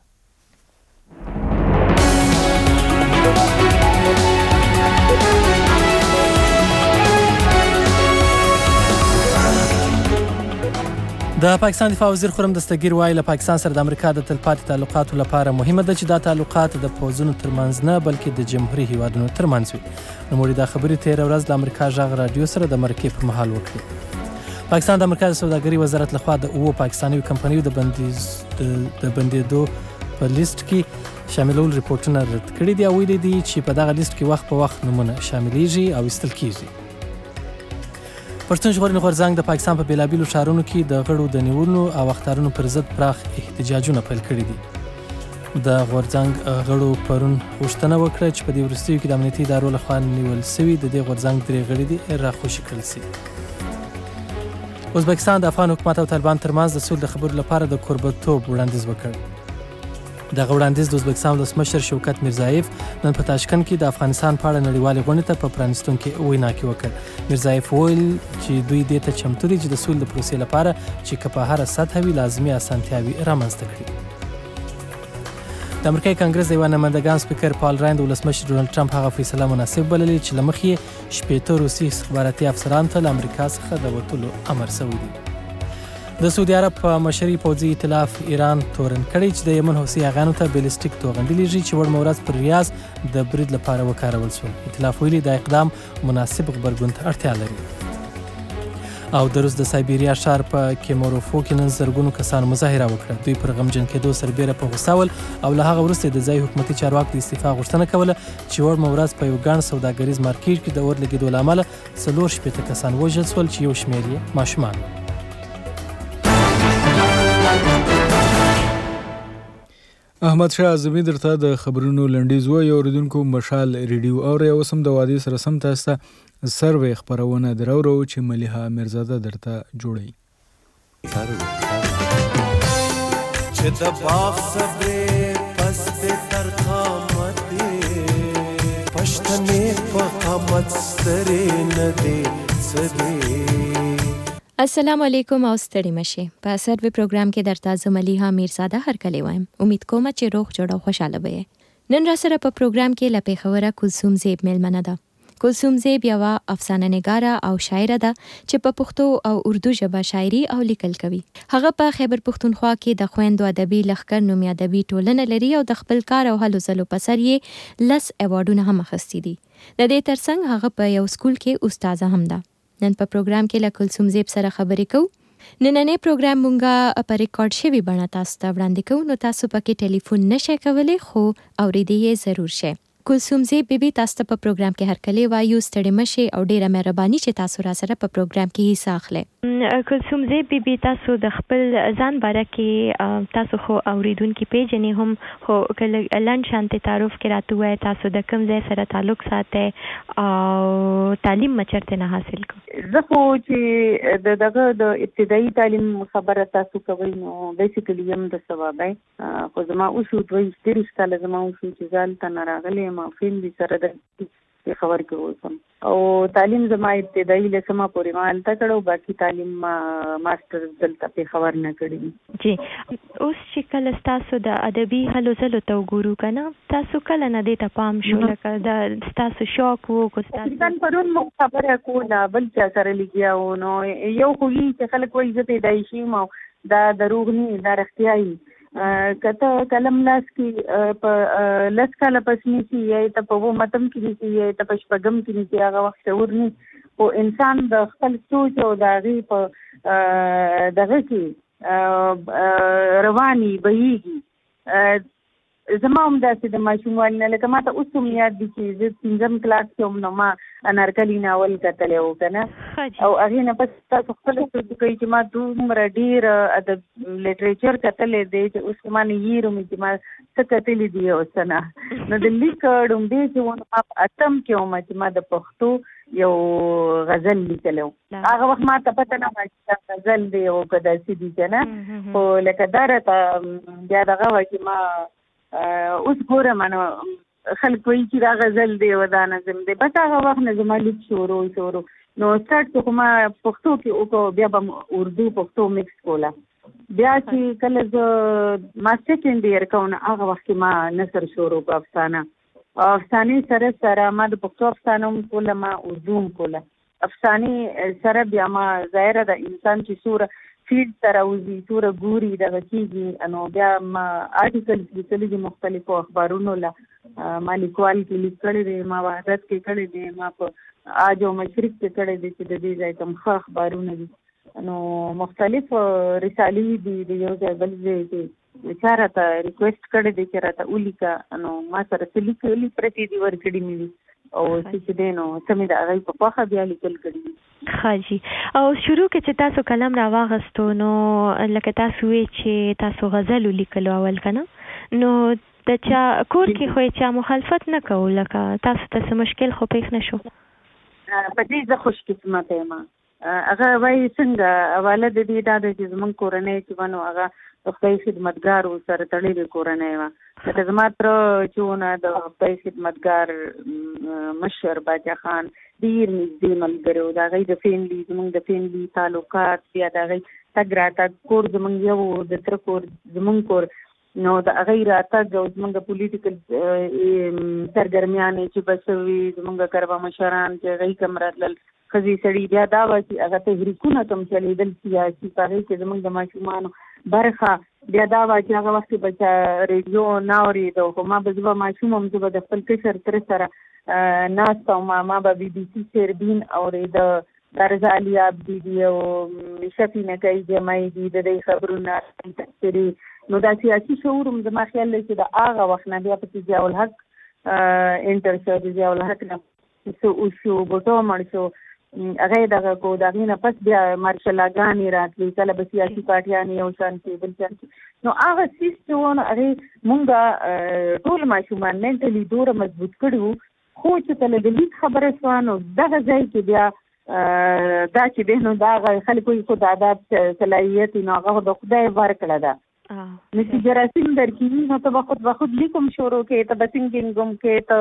د پاکستان دفاع وزیر خرم دستگیر وایي له پاکستان سره د امریکا د تلپاتې تعلقاتو لپاره مهمه ده چې دا تعلقات د پوځونو ترمنځ نه بلکې د جمهوري هیوادونو ترمنځ وي. نوموړي دا خبرې تېره ورځ د امریکا غږ رادیو سره د مرکې پر مهال وکړې. پاکستان د امریکا د سوداګرۍ وزارت لخوا د 9 پاکستاني کمپنیو د بندېدو په لیست کې شاملول ریپورتونه رد کړي دي او ویلي دي چې په دغه لیست کې وخت په وخت نومونه شاملېږي او ایستل کېږي. پښتون ژغورنې غورځنګ د پاکستان په بېلابېلو ښارونو کې د غړو د نیولو او اخطارونو پر ضد پراخ احتجاجونه پیل کړي دي. د غورځنګ غړو پرون غوښتنه وکړه چې په دې وروستیو کې د امنیتي ادارو لخوا نیول سوي د دې غورځنګ 3 غړي دي راخوشي کړل سي. ازبکستان د افغان حکومت او طالبان ترمنځ د سولې د خبرو لپاره د کوربه‌توب وړاندیز وکړ. دغه وړاندیز د ازبکستان ولسمشر شوکت میرزایف نن په تاشکند کې د افغانستان په اړه نړیوالې غونډې ته په پرانیستونکې وینا کې وکړ. میرزایف وویل چې دوی دې ته چمتو دي چې د سولې د پروسې لپاره چې که په هره سطحه وي لازمي اسانتیاوي رامنځته کړي. د امریکایي کانګرس د یوه نمایندګان سپیکر پال راین د ولسمشر ډونالډ ټرمپ هغه فیصله مناسب بللې چې له مخې یې 80 روسي استخباراتي افسرانو ته له امریکا څخه د وتلو امر شوی دی. د سعودي عرب په مشري پوځي ائتلاف ایران تورن کړی چې د یمن حوثي اغانو ته بیلسټیک توغندي لیږي چې وړ مورز پر ریاض د برید لپاره وکارول شول. ائتلاف ویلي دا اقدام مناسب غبرګون ته اړتیا لري. او د روس د سایبیریا ښار په کیموروفو کې نن زرګونو کسانو مظاهره وکړه. دوی پر غمجن کېدو سربیره په غوسه ول او له هغه وروسته د ځایي حکومتي چارواکو د استعفا غوښتنه کوله چې وړ مورز په یو ګڼ سوداګریز مارکیټ کې د اور لګېدو له امله 4 کسان وژل شول چې یو شمېر یې ماشومان. احمد شاه اعظمي درته د خبرونو لنډیز وایي. اوریدونکو مشال ریډیو اورئ. اوس هم د وادي سره سم تاسو ته سروې خپرونه دراورو چې ملیحه میرزاده درته جوړوي. چې د باغ صبرې پس د تر قامت پښتنې په قامت سترې نه دي څه. السلام علیکم او ستړي مشه. په سروي پروګرام کې درته زه ملیحه میرزاده هرکلی وایم. امید کوم چې روغ جوړ او خوشاله به. نن را سره په پروګرام کې له پیښوره کلثوم زیب میلمنه ده. کلثوم زیب یوه افسانه نګاره او شاعره ده چې په پښتو او اردو ژبه شاعري او لیکل کوي. هغه په خیبر پښتونخوا کې د خویندو ادبي لښکر نومي ادبي ټولنه لري او د خپل کار او هلو ځلو په سر یې 10 ایوارډونه هم اخیستي دي. د دې ترڅنګ هغه په یو سکول کې استاده هم ده. نن په پروګرام کې له کلثوم زیب سره خبرې کوو. نننې پروګرام مونږه په ریکارډ شوي بڼه تاسو ته وړاندې کوو، نو تاسو پکې ټلیفون نشئ کولی خو اورېدی یې ضرور شئ. کلثوم زیب بیبي تاسو ته په پروګرام کې هرکلی وایو. ستړي مشئ او ډیره مهرباني چې تاسو را سره په پروګرام کې حصہ اخلئ. کلثوم زیب بیبي تاسو د خپل ځان باره کې تاسو خو اوریدونکي پیژنې هم، خو کله لنډ شانتې تعارف کې راته ووایئ تاسو د کوم ځای سره تعلق ساتئ او تعلیم مو چېرته نه حاصل کړو؟ زه خو چې دغه د ابتدایي تعلیم خبره تاسو کوئ نو بیسیکلي یم د ثوابی، خو زما اوسو 23 کاله زما اوسو چې زه هلته نه راغلی یم او فیملي سره د خبر کې اوسم. او تعلیم زما ابتدایي لسمه پورې ما هلته کړی او باقي تعلیم ماسټر دلته پېښور نه کړی. جی اوس چې کله ستاسو د ادبي هلو ځلو ته وګورو که نه، تاسو کله نه دې ته پام شو لکه د ستاسو شوق و که ستاسو پرون موږ خبره کوله بل چا سره لګیا وو، نو یو خو وي چې خلک وایي زه پیدایشي یم او دا دروغ نه، دا رښتیا وي. کته قلم لاس کې په لس کاله پس نیسي یا ته په 9 کې نیسي یا ته په 6 کې نیسي، هغه وخت شعور نه او انسان د خپل سوچ او د هغې په دغه کې رواني بهیږي. زما هم داسې د ماشوموالي نه لکه ما ته اوس هم یاد دي چې زه 5م کلاس کې هم نو ما انارکلي ناول کتلی و که نه، او هغې نه پس تاسو خپله سوچ کوئ چې ما دومره ډېر ادب لټریچر کتلی دی چې اوس ما نه هېرم چې ما څه کتلي دي او څه نه. نو د لیک ډومبې چې و نو ما په 8م کې وم چې ما د پښتو یو غزل لیکلی و. هغه وخت ما ته پته نه وه چې دا غزل دی او که داسې دي که نه، خو لکه دا راته بیا دغه وه چې ما اوس ګورم نو خلک وایي چې دا غزل دی او دا نظم دی، بس هغه وخت نه زما لیک شروع نو سټارټ خو ما پښتو کې وکړو، بیا به اردو پښتو مکس کوله. بیا چې کله زه ما سیکنډ ایئر کوم هغه وخت کې ما نثر شروع کړ، افسانې سره ما د پښتو افسانه هم کوله، ما اردو هم کوله. افسانې سره بیا ما ظاهره د انسان چې څومره فیلډ ته راوځي څومره ګوري دغه کېږي، نو بیا ما آرټیکلز لیکلي دي مختلفو اخبارونو له، ما لیکوال کې لیک کړی دی، ما وحدت کې کړی دی، ما په آج او مشرق کې کړی دی چې د دې ځای کوم ښه اخبارونه دي. نو مختلف رسالې دي د یو ځای بل ځای کې چا راته ریکویسټ کړی دی چې راته ولیکه، نو ما سره څه لیکلي پرتې دي ورکړي مې دي او چې دی نو څه مې د هغې په خوښه بیا لیکل کړي دي. ښه جي. او شروع کې چې تاسو قلم راواغستو نو لکه تاسو وی چې تاسو غزل ولیکلو اول که نه، نو د چا کور کې خو چا مخالفت نه کوو، لکه تاسو ته څه مشکل خو پېښ نه شو؟ په دې زه خوش قسمته یم. هغه وایي څنګه حواله د دې دا ده چې زموږ کورنۍ چې ونه هغه د خدای خدمتګار سره تړلې کورنۍ وه. لکه زما تره چې ونه د خدای خدمتګار مشر باچا خان ډېر نږدې ملګری و، د هغوی د فیملي زموږ د فیملي تعلقات، بیا د هغوی تګ راتګ، کور زموږ یو د تره کور زموږ کور، نو د هغوی راتګ او زموږ پولیټیکل سرګرمیانې چې به شوي زموږ کربا مشران چې هغوی کوم راتلل ښځې سړي، بیا دا وه چې هغه تحریکونه کوم چلېدل سیاسي، په هغې کې زموږ د ماشومانو برخه، بیا دا وه چې هغه وخت کې به چا ریډیو نه اورېده، خو ما به زه به ماشوم هم زه به د خپل کشر تره سره ناسته وم، ما به بي بي سي سیربین اورېده، د رضا علي عابدي دي او شفي نکۍ جمعي دي، د دوی خبرونه تبصرې. نو دا سیاسي شعور هم زما خیال دی چې د هغه وخت نه بیا پکې ضیاء الحق انټر شو، د ضیاء الحق نه څه وشو، بوټو مړ شو، هغه یې دغه کو، د هغې نه پس بیا مارشالاګانې راتلې، کله به سیاسي پارټیانې یو شان کې بل شان کې. نو هغه سیس چې و نو هغې مونږ ټول ماشومان مینټلي دومره مضبوط کړي وو، خو چې کله د لیک خبره شوه نو دغه ځای کې بیا دا چې دی نو د هغه خلک وایي خو د ادب صلاحیت نو هغه د خدای ورکړه ده، نو چې جراثیم درکوي نو ته به خود لیکم شروع کې، ته به سینګینګ هم کې، ته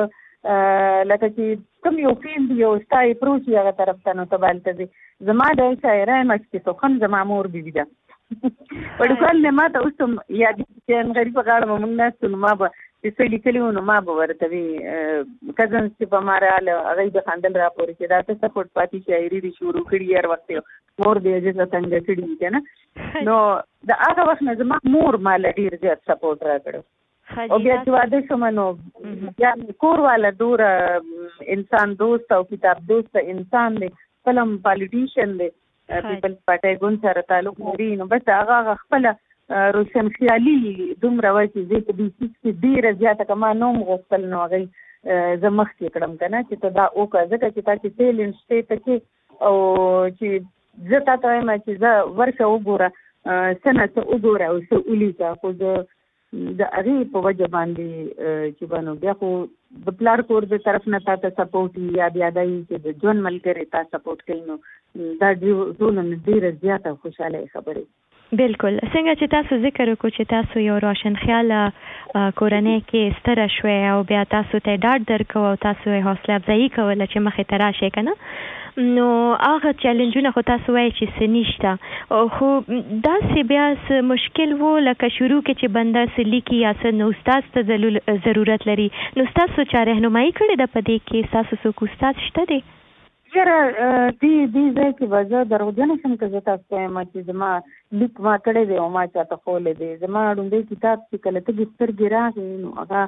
لکه چې کوم یو فیلډ یو ستا اپروچ وي هغه طرف ته، نو ته به هلته ځې. زما د شاعره یم چې سخن زما مور بیبي ده، وړوکوال نه ما ته اوس هم یادېږي چې انغري په غاړه به مونږ ناست نو ما به چې څه لیکلي وو نو ما به ورته وي کزنس چې په ما راغله هغوی به خندل راپورې چې دا څه سپورټ پاتې شاعري دې شروع کړي هر وخت مور دې عجزه تنګه کړي وي که نه. نو د هغه وخت نه زما مور ما له ډېر زیات سپورټ راکړو، او بیا چې واده شوم نو بیا کور والا دوره انسان دوست او کتاب دوست انسان دی، فلم پالیټیشن دی، پیپلز پارټۍ ګوند سره تعلق لري، نو بس هغه خپله روشن خیالي دومره وه چې زه په دې سیس کې ډېره زیاته که ما نه هم غوښتل نو هغوی زه مخکې کړم که نه چې ته دا وکړه، ځکه چې تا چې ټیلنټ شته ته کې او چې زه تا ته وایم چې زه ورشه وګوره څه نه څه وګوره او څه ولیکه، خو زه د هغې په وجه باندې چې بنو بیا خو د پلار کور د طرف نه تا ته سپورټ وي یا بیا دا وي چې د ژوند ملګری تا سپورټ کوي، نو دا ټولو نه ډېره زیاته خوشحاله خبرې. بالکل. څنګه چې تاسو ذکر وکړو چې تاسو یو روشن خیاله کورنۍ کې ستره شوې او بیا تاسو ته ډاډ درکو او تاسو یې حوصله افزایي کوله چې مخې ته راشئ که نه، نو هغه چیلنجونه خو تاسو وایئ چې څه نشته، خو داسې بیا څه مشکل و لکه شروع کې چې بنده څه لیکي یا څه نو استاد ته ضرورت لري، نو ستاسو چا رهنمایي کړې ده په دې کې؟ ستاسو څوک استاد شته دی؟ یاره دې ځای کې به زه دروغجنه شم که زه تاسو ته وایم چې زما لیک ما کړی دی او ما چاته ښوولی دی. زما ډومبی کتاب چې کله تږې سترګې راغې نو هغه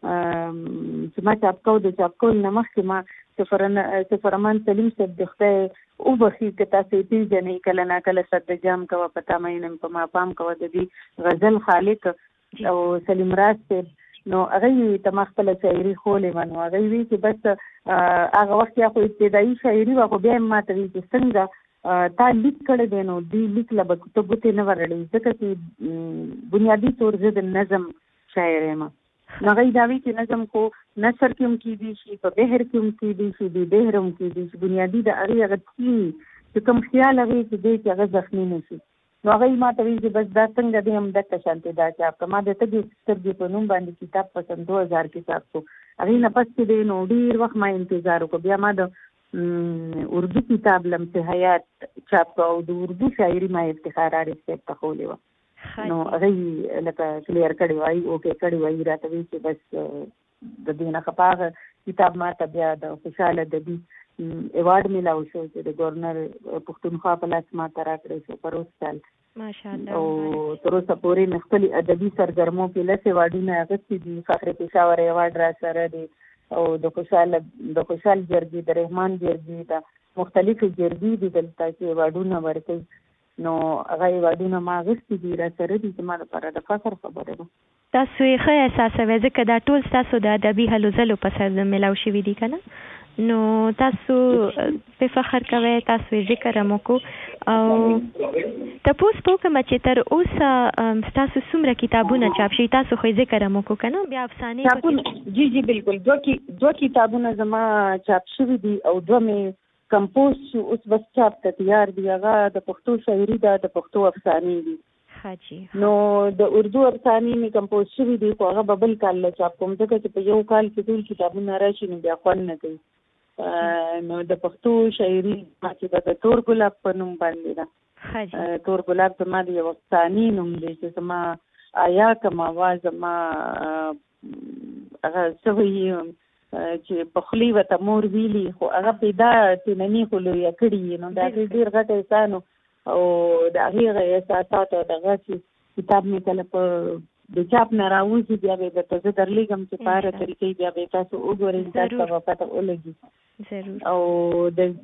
چې ما چاپ کو د چاپ کولو نه مخکې ما سفرمان سلیم صاحب د خدای وبخي که تاسو یې پېژنئ کله ناکله صدجام کوه په تا مینم په ما پام کوه د دې غزل خالق او سلیم راز صاحب، نو هغوی ته ما خپله شاعري ښولې وه، نو هغوی وی چې بس هغه وخت یا خو ابتدایي شاعري وه، خو بیا یې ما ته وی چې څنګه تا لیک کړی دی نو دې لیک له به ته ګوتې نه ورړې، ځکه چې بنیادي طور زه د نظم شاعر یم. نو هغوی دا وی چې نظم خو نثر کې هم کېدی شي، په بحر کې هم کېدی شي، بې بحر هم کېدی شي، بنیادي د هغې هغه تیم چې کوم خیال هغې کې دی چې هغه زخمي نه شي. نو هغه ما ته وی چې بس دا څنګه دی هم دغه شانتي دا چاپ کړه. ما د تګي سترګې په نوم باندې کتاب په 2000 کې چاپ کړو. هغې نه پس چې دی نو ډېر وخت ما انتظار وکړو. بیا ما د اردو کتاب لمس حیات چاپ کړو او د اردو شاعري ما افتخار عارف صاحب ته ښولې وه. نو هغې لکه کلیر کړی وایي اوکې کړی وایي راته وایي چې بس د دې نه ښه په هغه کتاب ما ته بیا د خوشحال ادبي ایوارډ میلاو شو چې د ګورنر پښتونخوا په لاس ما ته راکړی شو په روز سال ماشاءالله. او تر اوسه پورې مې خپل ادبي سرګرمو کې لس ایوارډونه اخیستي دي. فخر پېښور ایوارډ را سره دی او د خوشحال جرګې د رحمان جرګې د مختلفې جرګې دي دلته چې ایوارډونه ورکوي. نو هغه ایوارډونه ما اخیستي دي را سره دي چې ما لپاره د فخر خبره ده. تاسو یې ښه احساسوئ ځکه دا ټول ستاسو د ادبي هلو ځلو په سر میلاو شوي دي که نه، نو تاسو په فخر کوئ، تاسو یې ذکر هم وکړو او تپوس به وکړم چې تر اوسه ستاسو څومره کتابونه چاپ شوي؟ تاسو خو یې ذکر هم وکړو که نه، بیا افسانې جی بالکل دوه کتابونه زما چاپ شوي دي او دوه مې کمپوز شو، اوس بس چاپ ته تیار دي. هغه د پښتو شاعري ده، د پښتو افسانې دي. نو د اردو افسانې مې کمپوز شوي دي خو هغه به بل کال له چاپ کوم ځکه چې په یو کال کې ټول کتابونه راشي نو بیا خوند نه کوي. نو د پښتو شاعري چې د تور ګلاب په نوم باندې ده. تور ګلاب زما د یو افسانې نوم دی چې زما آیا کوم آواز زما هغه څه وایي چې په خولې ورته مور ویلي خو هغه پیدا تنني خو لویه کړي. نو د هغې ډېر غټ احسان او د هغې احساسات او دغه چې کتاب مې کله په د چاپ نه راوځي بیا به درته زه درلیږم چې په هره طریقې بیا به تاسو وګورئ، تاسو ته به پته ولګي. او د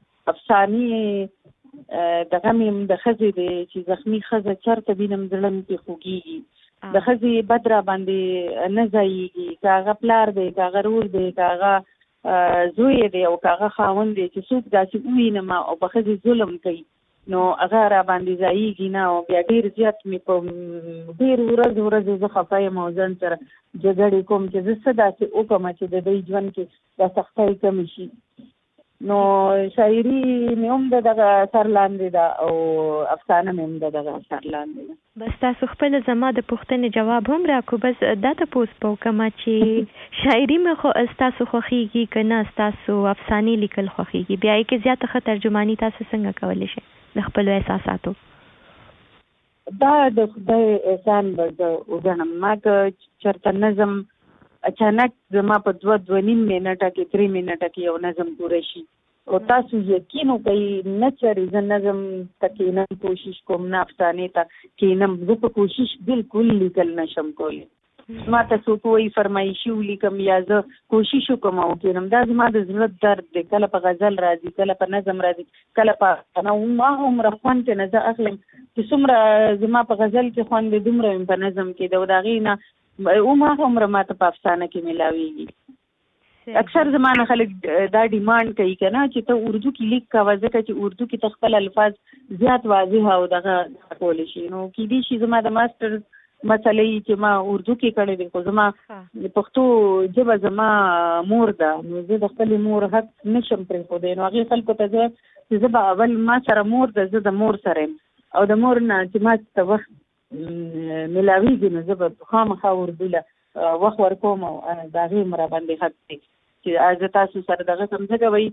افسانې دغه مې د ښځې دی چې زخمي ښځه چېرته وینم زړه مې پرې خوږېږي. د ښځې بد را باندې نه ځایېږي، که هغه پلار دی، که هغه رور دی، که هغه زوی دی او که هغه خاوند دی چې څوک داسې ووینم او په ښځې ظلم کوي نو هغه را باندې ځایېږي نه. او بیا ډېر زیات مې په ډېر ورځ زه خفه یم او ځان سره جګړې کوم چې زه څه داسې وکړم چې د دوی ژوند کې دا سختۍ کمې شي. نو شاعري مې هم د دغه اثر لاندې ده او افسانه مې هم د دغه اثر لاندې ده. بس تاسو خپله زما د پوښتنې جواب هم راکړو. بس دا تپوس به وکړم چې شاعري مې خو ستاسو خوښېږي که نه ستاسو افسانې لیکل خوښېږي؟ بیا یې کې زیاته ښه ترجماني تاسو څنګه کولی شئ د خپلو احساساتو؟ دا د خدای احسان به زه وګڼم. ما که چېرته نظم اچانک زما په 2.5 منټه کې 3 منټه کې یو نظم پوره شي او تاسو یقین وکړئ نه چېرې زه نظم ته کښېنم کوشش کوم نه افسانې ته کښېنم، زه په کوشش بالکل لیکل نشم کولی. ما ته څوک وایي فرمایشي ولیکم یا زه کوشش وکړم او کښېنم، دا زما د زړه درد دی. کله په غزل راځي، کله په نظم راځي، کله په هغومره خوند چې نه زه اخلم چې څومره زما په غزل کې خوند دی دومره مې په نظم کې دی او د هغې نه هغومره ماته په افسانه کې میلاویږي. اکثر زمانه خلک دا ډیمانډ کوي که نه چې ته اردو کې لیک کوه ځکه چې اردو کې ته خپل الفاظ زیات واضح او دغه کولی شي. نو کیدای شي زما د ماسټر مسلې چې ما اردو کې کړی دی خو زما پښتو ژبه زما مور ده نو زه د خپلې مور حق نشم پرېښودی. نو هغې خلکو ته زه چې زه به اول ما سره مور ده، زه د مور سره یم او د مور نه چې ما ته وخت میلاویږي نو زه به خامخا اردو له وخت ورکوم او د هغې هم را باندې حق دی چې زه تاسو سره دغه کوم ځکه وایي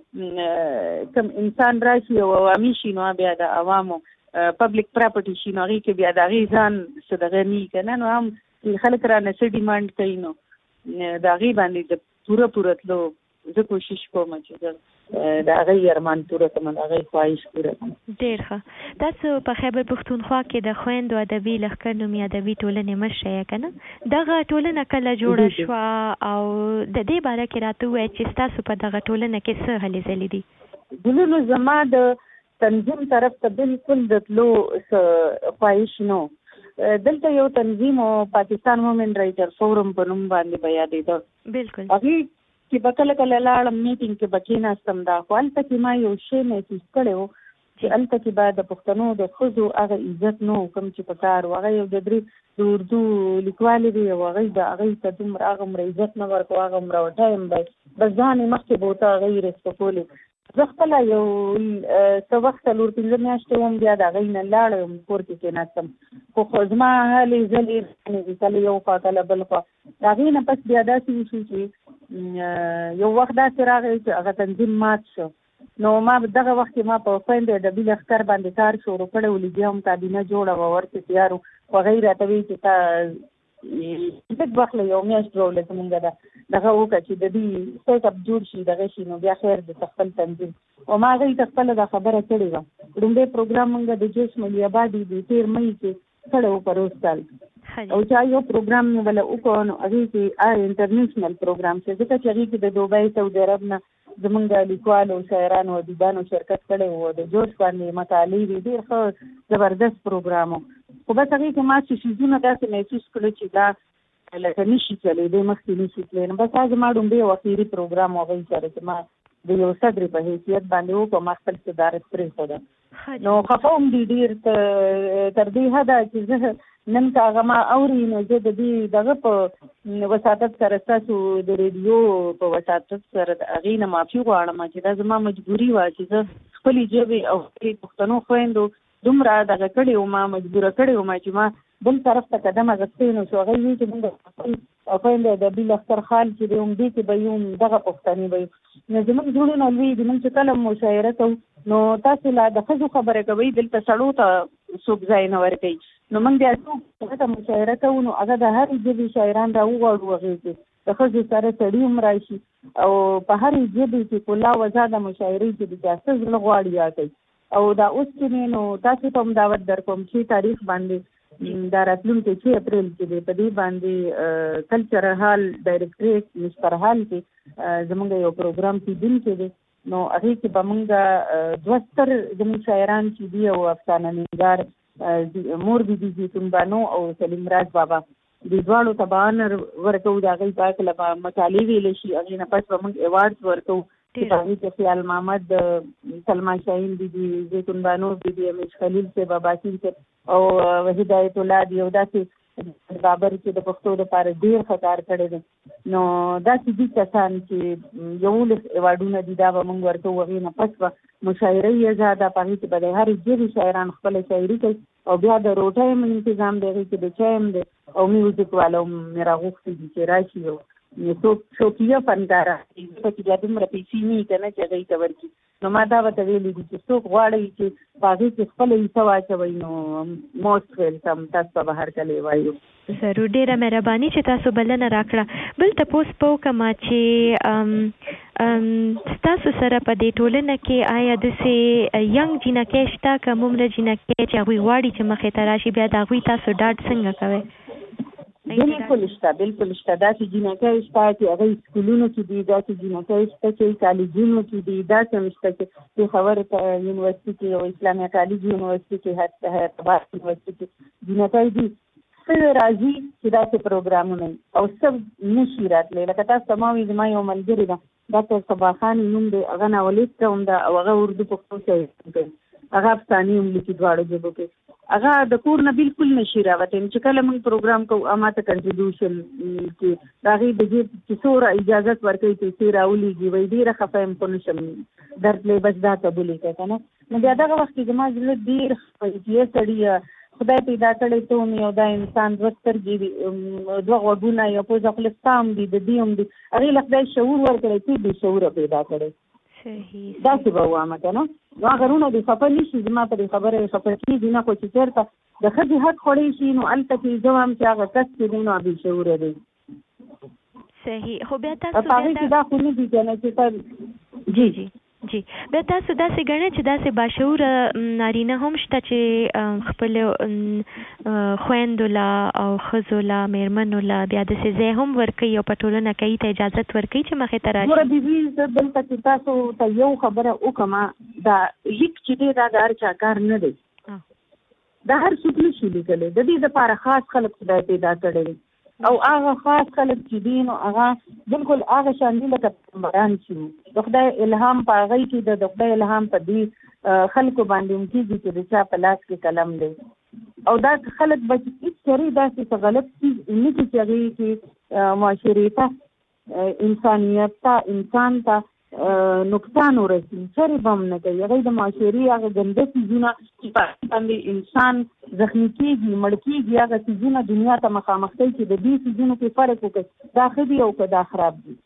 چې کوم انسان راشي او عوامي شي نو بیا د عوامو پبلک پراپرټي شي نو هغې کې بیا د هغې ځان څه دغه نه وي که نه. نو هم خلک رانه څه ډیمانډ کوي نو د هغې باندې د پوره تلو زه کوشش کوم چې زه د هغې ارمان پوره کړم، د هغې خواهش پوره کړم. ډېر ښه. تاسو په خیبر پښتونخوا کې د خویندو ادبي لښکر نومي ادبي ټولنې مشره یې که نه؟ دغه ټولنه کله جوړه شوه او د دې باره کې راته ووایئ چې ستاسو په دغه ټولنه کې څه هلې ځلې دي؟ ګلونو زما د تنظیم طرف ته بالکل د تلو څه خواهش نه و. دلته یو تنظیم و پاکستان وومن رایټر فورم په نوم باندې به یادېده. بالکل. هغې چې به کله کله لاړم میټینګ کې به کېناستم دا خو هلته کې ما یو شی محسوس کړی و چې هلته کې به د پښتنو د ښځو هغه عزت نه و کوم چې په کار و. هغه یو د اردو لیکوالې دی او هغې د هغې ته دومره هغومره عزت نه ورکوو، هغومره ټایم به بس ځان یې مخکې به ورته هغې رسپکولې زه خپله یو څه وخت 4-5 میاشتې وم، بیا د هغې نه لاړم کور کې کېناستم، خو زما هلې ځلې کله یو خوا کله بل خوا. د هغې نه پس بیا داسې وشو چې یو وخت داسې راغی چې هغه تنظیم مات شو. نو ما دغه وخت کې ما په خویندې ادبي لښکر باندې کار شروع کړی و، بیا هم کابینه جوړه وه، ورته تیار و، خو هغې راته وایي چې تا لږ وخت له یو میاشت راوله زمونږ دغه وکړه چې د دې سیټ اپ جوړ شي دغه شي، نو بیا خیر د خپل تنظیم. او ما هغې ته خپله دا خبره کړې وه. لومړی پروګرام مونږ د جوش ملي آبادي د 13 مۍ کې کړی و په روز سال، او چې یو پروګرام مې بله وکړو نو هغې کې انټرنیشنل پروګرام چې ځکه چې هغې کې د دوبۍ سعودي عرب نه زمونږ لیکوالو شاعرانو ادیبانو شرکت کړی و، د جوش باندې مطالعې وي، ډېر ښه زبردست پروګرام و. خو بس هغې کې ما چې څیزونه داسې محسوس کړو چې دا لکه نشي چلېدی، مخکې نشي تللی. نو بس زما ډومبی او اخري پروګرام هغوی سره چې ما د یو صدرې په حیثیت باندې وکړو، ما خپل صدارت پرېښوده. نو خفه هم دي ډېر تر دې حده چې زه نن که هغه ما اوري نو زه د دې دغه په وساطت سره ستاسو د ریډیو په وساطت سره د هغې نه معافي غواړم چې دا زما مجبوري وه چې زه خپلې ژبې او خپلې پښتنو خویندو دومره دغه کړې وم، مجبوره کړې وم چې ما بل طرف ته قدم اخیستی. نو چې هغوی وایي چې موږ خپل خویندې ادبي لښکر خال چې دی هم دې کې به یو دغه پښتنې به یو. نو زموږ زړونه لوی دي، موږ چې کله مشاعره کوو نو تاسې لا د ښځو خبره کوئ، دلته سړو ته څوک ځای نه ورکوي. نو موږ بیا څوک هغه ته مشاعره کوو نو هغه د هرې ژبې شاعران راوغواړو، هغې کې د ښځو سره سړي هم راشي، او په هرې ژبې کې کلا وزاده مشاعرې چې د چا څه زړه غواړي یا کوي. او دا اوس چې مې نو تاسو ته هم دعوت در کوم چې تاریخ باندې دا راتلونکی 6 اپریل کې دی، په دې باندې کلچرل هال ډایرکټریټ مستر هال کې زمونږ یو پروګرام کېدونکی دی. نو هغې کې به مونږ 2 ستر زموږ شاعران چې دي او افسانه نګار مور بیبي زیتون بانو او سلیم راز بابا، دې دواړو ته به آنر ورکوو، د هغوی په هکله به مطالعې ویلی شي. هغې نه پس به مونږ ایوارډز ورکوو چې په هغې کې خیال محمد، سلما شاهین بیبي، زیتون بانو بیبي، امیش خلیل صاحب، باسین صاحب او هدایت الله دی، او داسې بابر چې د پښتو دپاره ډېر ښه کار کړی دی. نو داسې دي کسان چې 11 ایوارډونه دي، دا به مونږ ورکوو. هغې نه پس به مشاعره یې ازاده، په هغې کې به د هرې ژبې شاعران خپله شاعري کوي، او بیا د روټۍ هم انتظام دی، هغې کې د چای هم دی، او میوزیک والا هم مې راغوښتي دي چې راشي او څوک شوقیه فنکاران چې بیا دومره پیسې نه وي که نه چې هغوی ته ورکړي. نو ما دا ورته ویلي دي چې څوک غواړئ چې په هغې کې خپله حصه واچوئ نو موسټ ویلکم، تاسو ته به هرکلی وایو. ضرور، ډېره مهرباني چې تاسو بلنه راکړه. بل تپوس به وکړم چې ستاسو سره په دې ټولنه کې آیا داسې ینګ جینکۍ شته که عمومره جینکۍ چې هغوی غواړي چې مخې ته راشي، بیا د هغوی تاسو ډاډ څنګه کوئ؟ بالکل شته، بالکل شته. داسې جینکۍ شته چې هغوی سکولونو کې دي، داسې جینکۍ شته چې کالجونو کې دي، داسې هم شته چې پېښور یونیورسټي کې او اسلامي کالج یونیورسټي کې، حیدرآباد یونیورسټي کې جینکۍ دي. څه راځي چې داسې پروګرامونه وي او څه نشي راتلی. لکه تاسو ته ما وایي زما یو ملګري ده، ډاکټر صبا خان نوم دی، هغه ناولسټه هم ده او هغه اردو پښتو شاعري کوي، هغه افسانې هم لیکي دواړو ژبو کې. هغه د کور نه بالکل نشي راوتی، چې کله موږ پروګرام کوو ما ته کنټریبیوشن کې د هغې د جیب چې څومره اجازت ورکوي پیسې راولېږي، وایي ډېره خفه یم خو نشم درتلی، بس دا قبول یې کړه که نه. نو بیا دغه وخت کې زما زړه ډېر چې سړي خدای پیدا کړی ته هم یو دا انسان 2 سترګې دي، 2 غوږونه، یو پوزه خوله ستا هم دي، د دې هم دي، هغې له خدای شعور ورکړی ته بې شعوره پیدا کړی. داسې به ووایم که نه. نو هغه غرونه دې خفه نه شي، زما په دې خبره یې خفه کېږي نه، خو چې چېرته د ښځې حق خوړی شي نو هلته کې زه وایم چې هغه کس چې دی نو بې شعوره دی. صحیح. خو بیا تاسو په هغې کې دا خو نه دي که نه چې ته جی جی جی بیا تاسو داسې ګڼئ چې داسې باشعوره نارینه هم شته چې خپلو خویندو له او ښځو له مېرمنو له بیا داسې ځای هم ورکوي او په ټولنه کې ته اجازت ورکوي چې مخې ته راشي. ګوره بیبي زه دلته چې تاسو ته یو خبره وکړم، دا لیک چې دی دا د هر چا کار نه دی، دا هر څوک نشي لیکلی، د دې دپاره خاص خلک خدای پیدا کړی دی، او هغه خاص خلک چې دي نو هغه بالکل هغه شان دي لکه پیغمبران چې د خدای الهام په هغوی کې د خدای الهام په دې خلکو باندې هم کېږي چې د چا په لاس کې قلم دی، او دا خلک به چې هېڅ چېرې داسې څه غلط څیز نه کړي چې هغې کې معاشرې ته، انسانیت ته، انسان ته نقصان ورسي چرې به هم نه کوي. هغوی د معاشري هغه ګنده څیزونه چې په باندې انسان زخمي کېږي مړ کېږي هغه څیزونه دنیا ته مخامخ کوي چې د دې څیزونو کې فرق وکړي دا ښه دي او که دا خراب دي.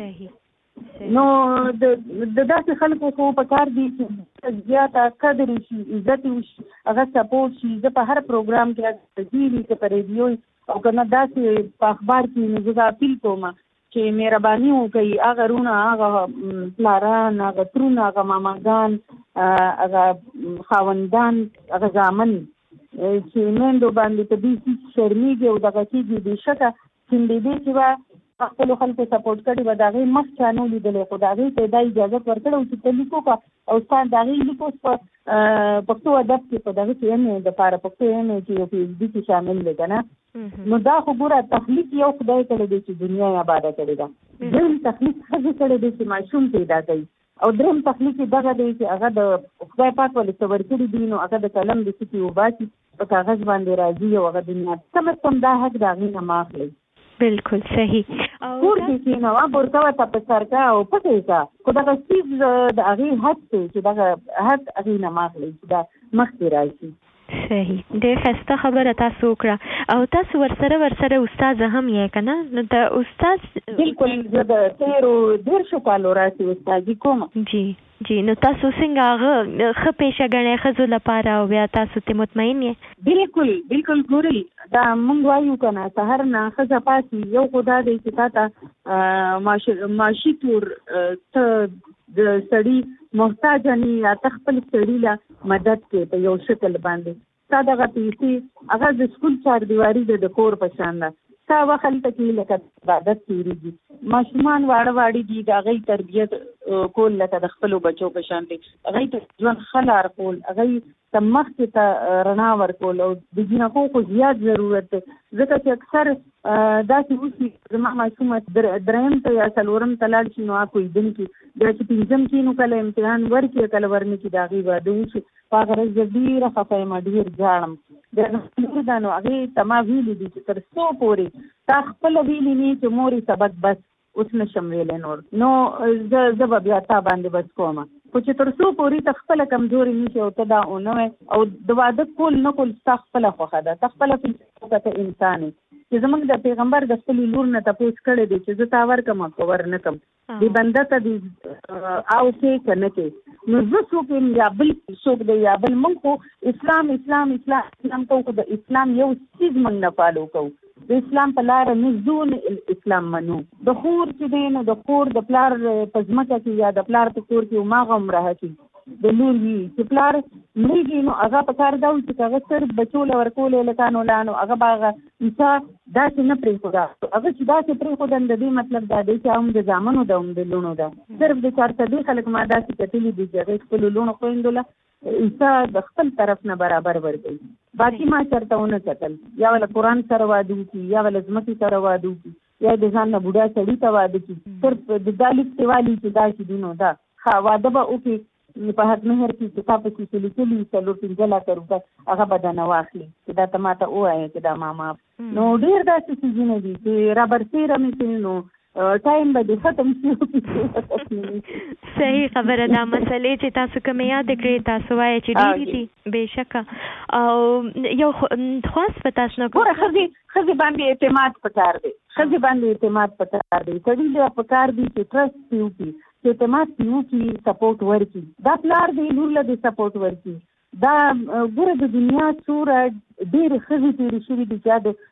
نو د داسې خلکو خو په کار دي چې زیاته قدر وشي عزت وشي هغه سپورټ شي. زه په هر پروګرام کې ټي وي که په ریډیو او که نه داسې په اخبار کې نو زه دا اپیل کوم چې مهرباني وکړي هغه رونه هغه پلاران هغه ترونه هغه ماماګان هغه خاوندان هغه زامن چې میندو باندې په دې څه شرمېږي او دغه کېږي بېشکه چندېدې چې به خپلو خلکو سپورټ کړي به د هغې مخ چا نه لیدلی خو د هغې ته یې دا اجازت ورکړی و چې ته لیکو که او ستا د هغې لیک اوس په پښتو ادب کې په دغه کې MA دپاره پښتو MA کې یو PhD کې شامل دی که نه. نو دا خو ګوره تخلیق یو خدای کړی دی چې دنیا یې آباده کړې ده. دویم تخلیق ښځې کړی دی چې ماشوم پیدا کوي او دریم تخلیق یې دغه دی چې هغه د خدای پاک ولې څه ورکړي دي نو هغه د قلم د څکې وباسي په کاغذ باندې راځي او هغه دنیا کم از کم دا حق د هغې نه ما اخلئ. بالکل صحیح. کور کې کېنه بورکه ورته په سر کا او پټې کا خو دغه څیز د هغې حق دی چې دغه حق هغې نه ما اخلئ چې دا مخکې راشي. صحیح. ډېر ښایسته خبره تاسو وکړه او تاسو ورسره استاده هم یې که نه نو د استاد بلکل زه د تېرو 10 کالو راسې استادي کوم. جی نو تاسو څنګه هغه ښه پیشه ګڼئ ښځو لپاره او بیا تاسو ته مطمئن یې؟ بلکل ګورئ دا موږ وایو که نه سهار نه ښځه پاسي یو خو دا دی چې تا ته معاشي طور ته د سړي محتاج نه یا ته خپل سړي له مدد کوې په یو شکل باندې. تا دغه پیسې هغه د سکول چاردیواري د کور په شان ده. تا وخت هلته کې لکه عبادت تېرېږي. ماشومان واړه واړه دي د هغوی تربیت کول لکه د خپلو بچو په شان دی. هغوی ته ژوند ښه لار کول هغوی ته مخکې ته رڼا ورکول او د جینکو خو زیات ضرورت دی ځکه چې اکثر داسې وشي زما ماشومه دریم ته یا څلورم ته لاړ شي نو کویدونکي بیا چې پنځم کې نو کله امتحان ورکړي کله ورنکړي د هغې واده وشي په هغه ورځ زه ډېره خفه یم ډېر ژاړم. بیا دا نو هغې ته ما ویلي دي چې تر څو پورې تا خپله ویلي نه چې مورې سبق بس اوس نشم ویلی نور نو زه به بیا تا باندې بس کوم خو چې تر څو پورې ته خپله کمزوري نه شي او ته دا ونه وی او د واده کول نه کول ستا خپله خوښه ده. ته خپله فکر وکړه ته انسان یې چې زموږ د پیغمبر د خپلې لور نه تپوس کړی دی چې زه تا ورکم که ور نه کم دې بنده ته دې او کې که نه کې نو زه څوک یم یا بل څوک دی یا بل موږ خو اسلام کوو خو د اسلام یو څیز موږ نه فالو کوو د اسلام په لاره نه ځو اسلام منو. د خور چې دی نو د خور د پلار په ځمکه کې یا د پلار په کور کې هماغه عمره کړي د لور وي چې پلار مړېږي نو هغه په کار دا وي چې هغه صرف بچو له ورکول هلکانو لا نو هغه به هغه عیسی داسې نه پرېښوده هغه چې داسې پرېښودن د دې مطلب دا دی چې هم د زامنو ده هم د لوڼو ده. صرف د 400 خلک ما داسې کتلي دي چې هغې خپلو لوڼو خویندو له عیسی د خپل طرف نه برابر ورکوي. باقي ما چېرته ونه کتل یا وله قرآن سره واده وکړي یا وله ځمکې سره واده وکړي یا د ځان نه بوډا سړي ته واده کړي صرف د دا لیک ته والي چې دا چې دي نو دا ښه واده به وکړي په حق مهر کې چې تا پسې چې لیکلي 4-5 لاکه روپۍ هغه به درنه واخلي چې دا ته ما ته ووایې چې دا ما معاف. نو ډېر داسې څیزونه دي چې رابرسېره مې کړي نو ټایم به دې ختم شي. صحیح خبره ده. مسلې چې تاسو کومې یاد کړې تاسو وایئ چې ډېرې دي بېشکه او یو خاص په تاسو نه ګوره ښځې باندې اعتماد پکار دی. ښځې باندې اعتماد پکار دی. سړي بیا پکار دی چې ټرسټ پې وکړي چې اعتماد پې وکړي سپورټ ورکړي. دا پلار دی لور له دې سپورټ ورکړي. دا ګوره د دنیا څوره ډېرې ښځې تېرې شوي دي چې د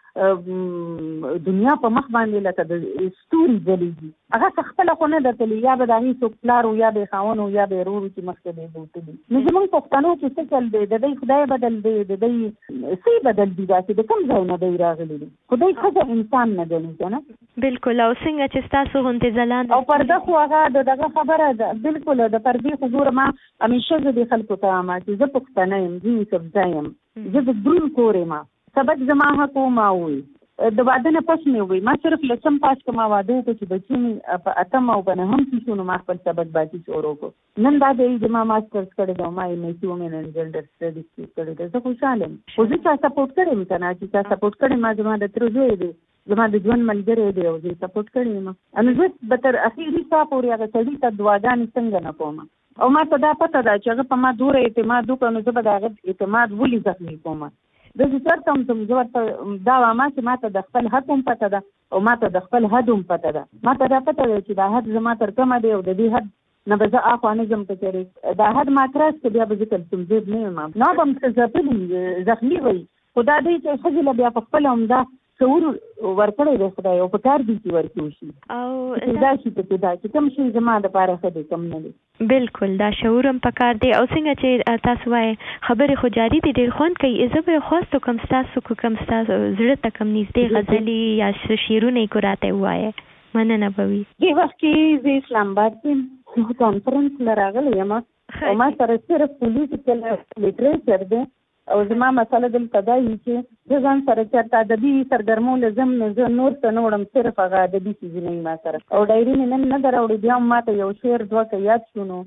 دنیا په مخ باندې لکه د ستوري ځلېږي. هغه څه خپله خو نه ده تللي یا به د هغې څوک پلار و یا به یې خاوند و یا به یې ورور و چې مخکې به یې بوتلي. نو زموږ پښتنو کې څه چل دی د دوی خدای بدل دی د دوی څه بدل دي داسې د کوم ځای نه دی راغلي دي خو دوی ښځه انسان نه ګڼي که نه. بلکل او څنګه چې ستاسو غوندې ځلانده او پرده خو هغه د دغه خبره ده. بلکل د پردې خو ګوره ما همیشه زه دې خلکو ته وایم چې زه پښتنه یم زه یوسفزی یم زه د درون کور یم سبق زما حق و ما ووایي د واده نه پس مې وي ما صرف لسم پاس که ما واده وکړو چې بچي مې په اتم او په نهم کې شو نو ما خپل سبق باقي شروع کړو نن دا دی چې ما ماسټرز کړی دی ما MSc وومن اینډ جنډر سټډیز کړی دی زه خوشحاله یم خو زه چا سپورټ کړی م که نه چې چا سپورټ کړی ما زما د تره زوی دی زما د ژوند ملګری دی او زه یې سپورټ کړی یم نو زه به تر اخري ساه پورې هغه سړي ته دعاګانې څنګه نه کوم او ما ته دا پته ده چې هغه په ما دوره اعتماد وکړو نو زه به د هغه اعتماد ولې زخمي کوم زه چې چېرته هم ځم زه ورته دا وایم چې ما ته د خپل حق هم پته ده او ما ته د خپل حد هم پته ده ما ته دا پته ده چې دا حد زما تر کومه دی او د دې حد نه به زه اخوا نه ځم که چېرې دا حد ما کراس کړه بیا به زه کلثوم زیب نه یم نو به هم څه ځپلي زخمي وي خو دا دی چې ښځې له بیا په خپله همدا شعور ورکړی دی خدای او په کار دی چې ورکړو شي او دا شي پکې دا چې کوم شي زما دپاره ښه دی کم نه دی بالکل دا شعور هم په کار دی او څنګه چې تاسو وایئ خبرې خو جاري دي ډېر خوند کوي زه به خواستو کوم ستاسو زړه ته کوم نږدې غزلې یا شعرونه یې کو راته ووایئ مننه به وي دې وخت کې زه اسلام آباد کې کانفرنس له راغلی یم او ما سره صرف پولیټیکل لټریچر دی او زما مسله دلته دا وي چې زه ځان سره چېرته ادبي سرګرمو ځم نو زه نور ته نه وړم صرف هغه ادبي څیزونه وي ما سره او ډایري مې نن نه ده راوړې بیا هم ما ته یو شعر دوه که یاد شو نو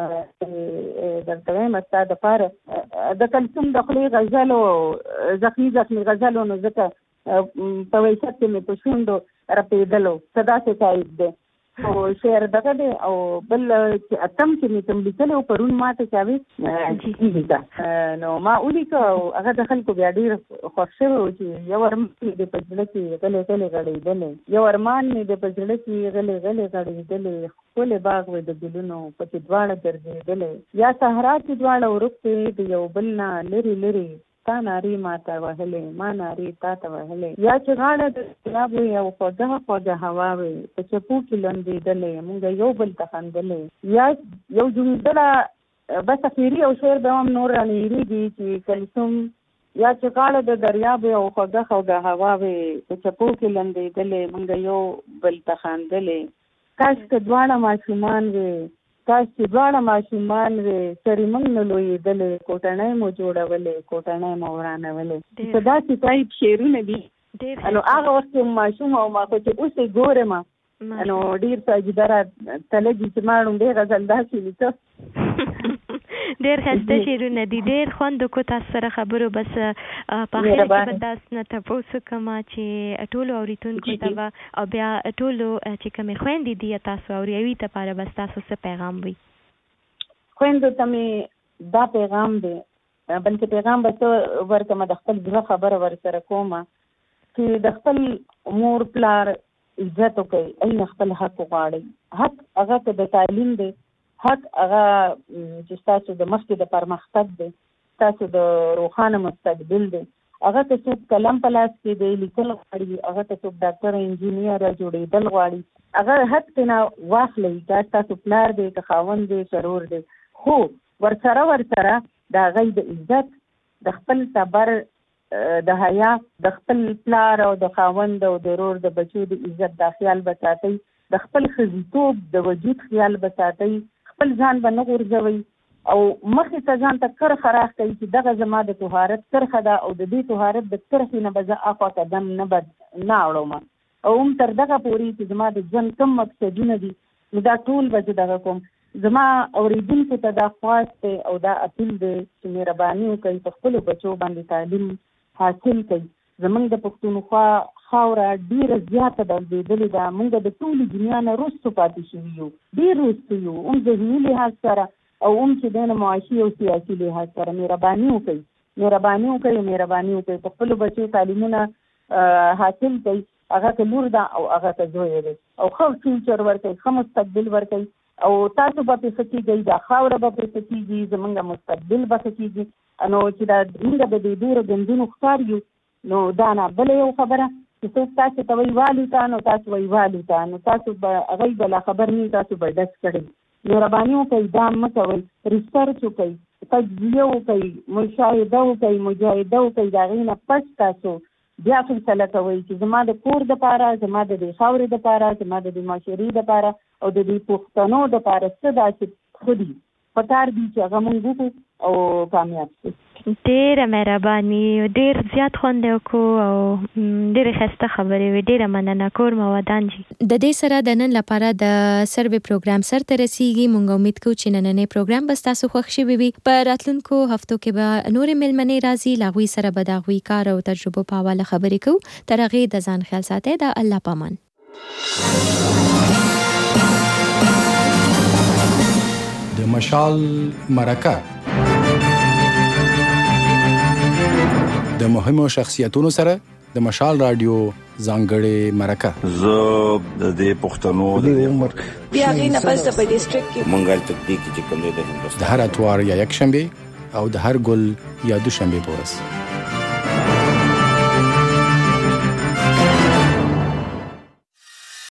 درته وایم ستا دپاره د کلثوم د خولې غزلو زخمي غزلو نو ځکه په ویست کې مې په شونډو رپېدلو څه داسې تایید دی او شعر دغه دی او بل چې اتم کې مې کوم لیکلی او پرون ما ته چا ولیکه نو ما ولیکه او هغه د خلکو بیا ډېر خوښ شوی و چې یو ارمان مې د په زړه کې غلی غلی غړېدلی یو ارمان مې د په زړه کې غلی غلی غړېدلی ښکلی باغ وی د ګلونو پکې دواړه ګرځېدلی یا صحرا کې دواړه ورک دی د یو بل نه لرې لرې تا ناري ما ته وهلې ما ناري تا ته وهلې یا چې غاړه د ګلاب وي او خوږه خوږه هوا وي په چپو کې لنډېدلې موږ یو بل ته خندلې یا یو جمله بس اخیري او شعر به هم نور رانه هېرېږي چې کلثوم یا چې غاړه د دریاب وي او خوږه خوږه هوا وي په چپو کې لنډېدلې موږ یو بل ته خندلې کاش که دواړه ماشومان وي کاش چې دواړه ماشومان وي سرې موږ نه لویېدلې کوټنۍ مو جوړولې کوټنۍ مو ورانولې څه داسې ټایپ شعرونه دي نو هغه وخت کې ماشوم او ما خو چې اوس یې ګورم نو ډېر څه عجیبه راته لګي چې ما ړومبی غزل داسې لیکه ډېر ښایسته شعرونه دي ډېر خوند وکړو تاسو سره خبرو بس په اخر کې به تاسو نه تپوس وکړم چې ټولو اورېدونکو ته به او بیا ټولو چې کومې خویندې دي تاسو اوري هغوی دپاره بس تاسو څه پیغام وي خویندو ته مې دا پیغام دی بلکې پیغام به څه ورکړم د خپل زړه خبره ورسره کوم چې د خپل مور پلار عزت وکړئ نه خپل حق وغواړئ حق هغه که د تعلیم دی حق هغه چې ستاسو د مخکې د پرمختګ دی ستاسو د روښانه مستقبل دی هغه ته څوک قلم په لاس کې دی لیکل غواړي هغه ته څوک ډاکټر انجینیر جوړېدل غواړي هغه حق ترې واخلئ دا ستاسو پلار دی که خاوند دی سرور دی خو ورسره د هغوی د عزت د خپل صبر د حیا د خپل پلار او د خاوند او د ورور د بچو د عزت دا خیال به ساتئ د خپل ښځیتوب د وجود خیال به ساتئ خپل ځان به نه غورځوئ او مخې ته ځان ته کرښه راښکئ چې دغه زما د طهارت کرښه ده او د دې طهارت د کرښې نه به زه اخوا قدم نه اړوم او هم تر دغه پورې چې زما د ژوند کوم مقصدونه دي نو دا ټول به زه دغه کوم زما اورېدونکو ته دا خواست دی او دا اپیل دی چې مهرباني وکړئ په خپلو بچو باندې تعلیم حاصل کړئ زموږ د پښتونخوا خاوره ډېره زیاته دردېدلې ده موږ د ټولې دنیا نه وروستو پاتې شوي یو ډېر وروستو یو هم ذهني لحاظ سره او هم چې دی نه معاشي او سیاسي لحاظ سره مهرباني وکړئ په خپلو بچو تعلیمونه حاصل کړئ هغه که لور ده او هغه که زوی دی او ښه فیوچر ورکړئ ښه مستقبل ورکړئ او تاسو به پرې ښه کېږئ دا خاوره به پرې ښه کېږي زموږ مستقبل به ښه کېږي نو چې دا موږ به د ډېرو ګندونو ښکار یو نو دا نه بله یو خبره چې څوک تاسو ته وایي والوته نو تاسو وایي والوته نو تاسو به هغوی به لا خبر نه تاسو به ډز کړئ مهرباني وکړئ دا مه کوئ ریسرچ وکړئ تجزیه وکړئ مشاهده وکړئ مجاهده وکړئ د هغې نه پس تاسو بیا فیصله کوئ چې زما د کور دپاره زما د دې خاورې دپاره زما د دې معاشرې دپاره او د دې پښتنو دپاره څه داسې ښه دي پکار دي چې هغه موږ وکړو او کامیاب شو ډېره مهرباني ډېر زیات خوند وکړو او ډېرې ښایسته خبرې وې. ډېره مننه. کور مو ودان جي. د دې سره د نن لپاره د سروې پروګرام سرته رسیږي. مونږ امید کوو چې نننې پروګرام به ستاسو خوښ شوی وي. په راتلونکو هفتو کې به نورې مېلمنې راځي. له هغوی سره به د هغوی کار او تجربو په حواله خبرې کوو. تر هغې د ځان خیال ساتئ. د الله پامان. د مشال مرکه د مهمو شخصیتونو سره د مشال رادیو ځانګړې مرکه. زه د دې پښتنو د عمر بیا غینه پس په ډیسټریکټ کې مونږه تدقیق چې کوم د هندوستان د هر اتوار یا یک شنبه او د هر ګل یا دوشنبه په ورځ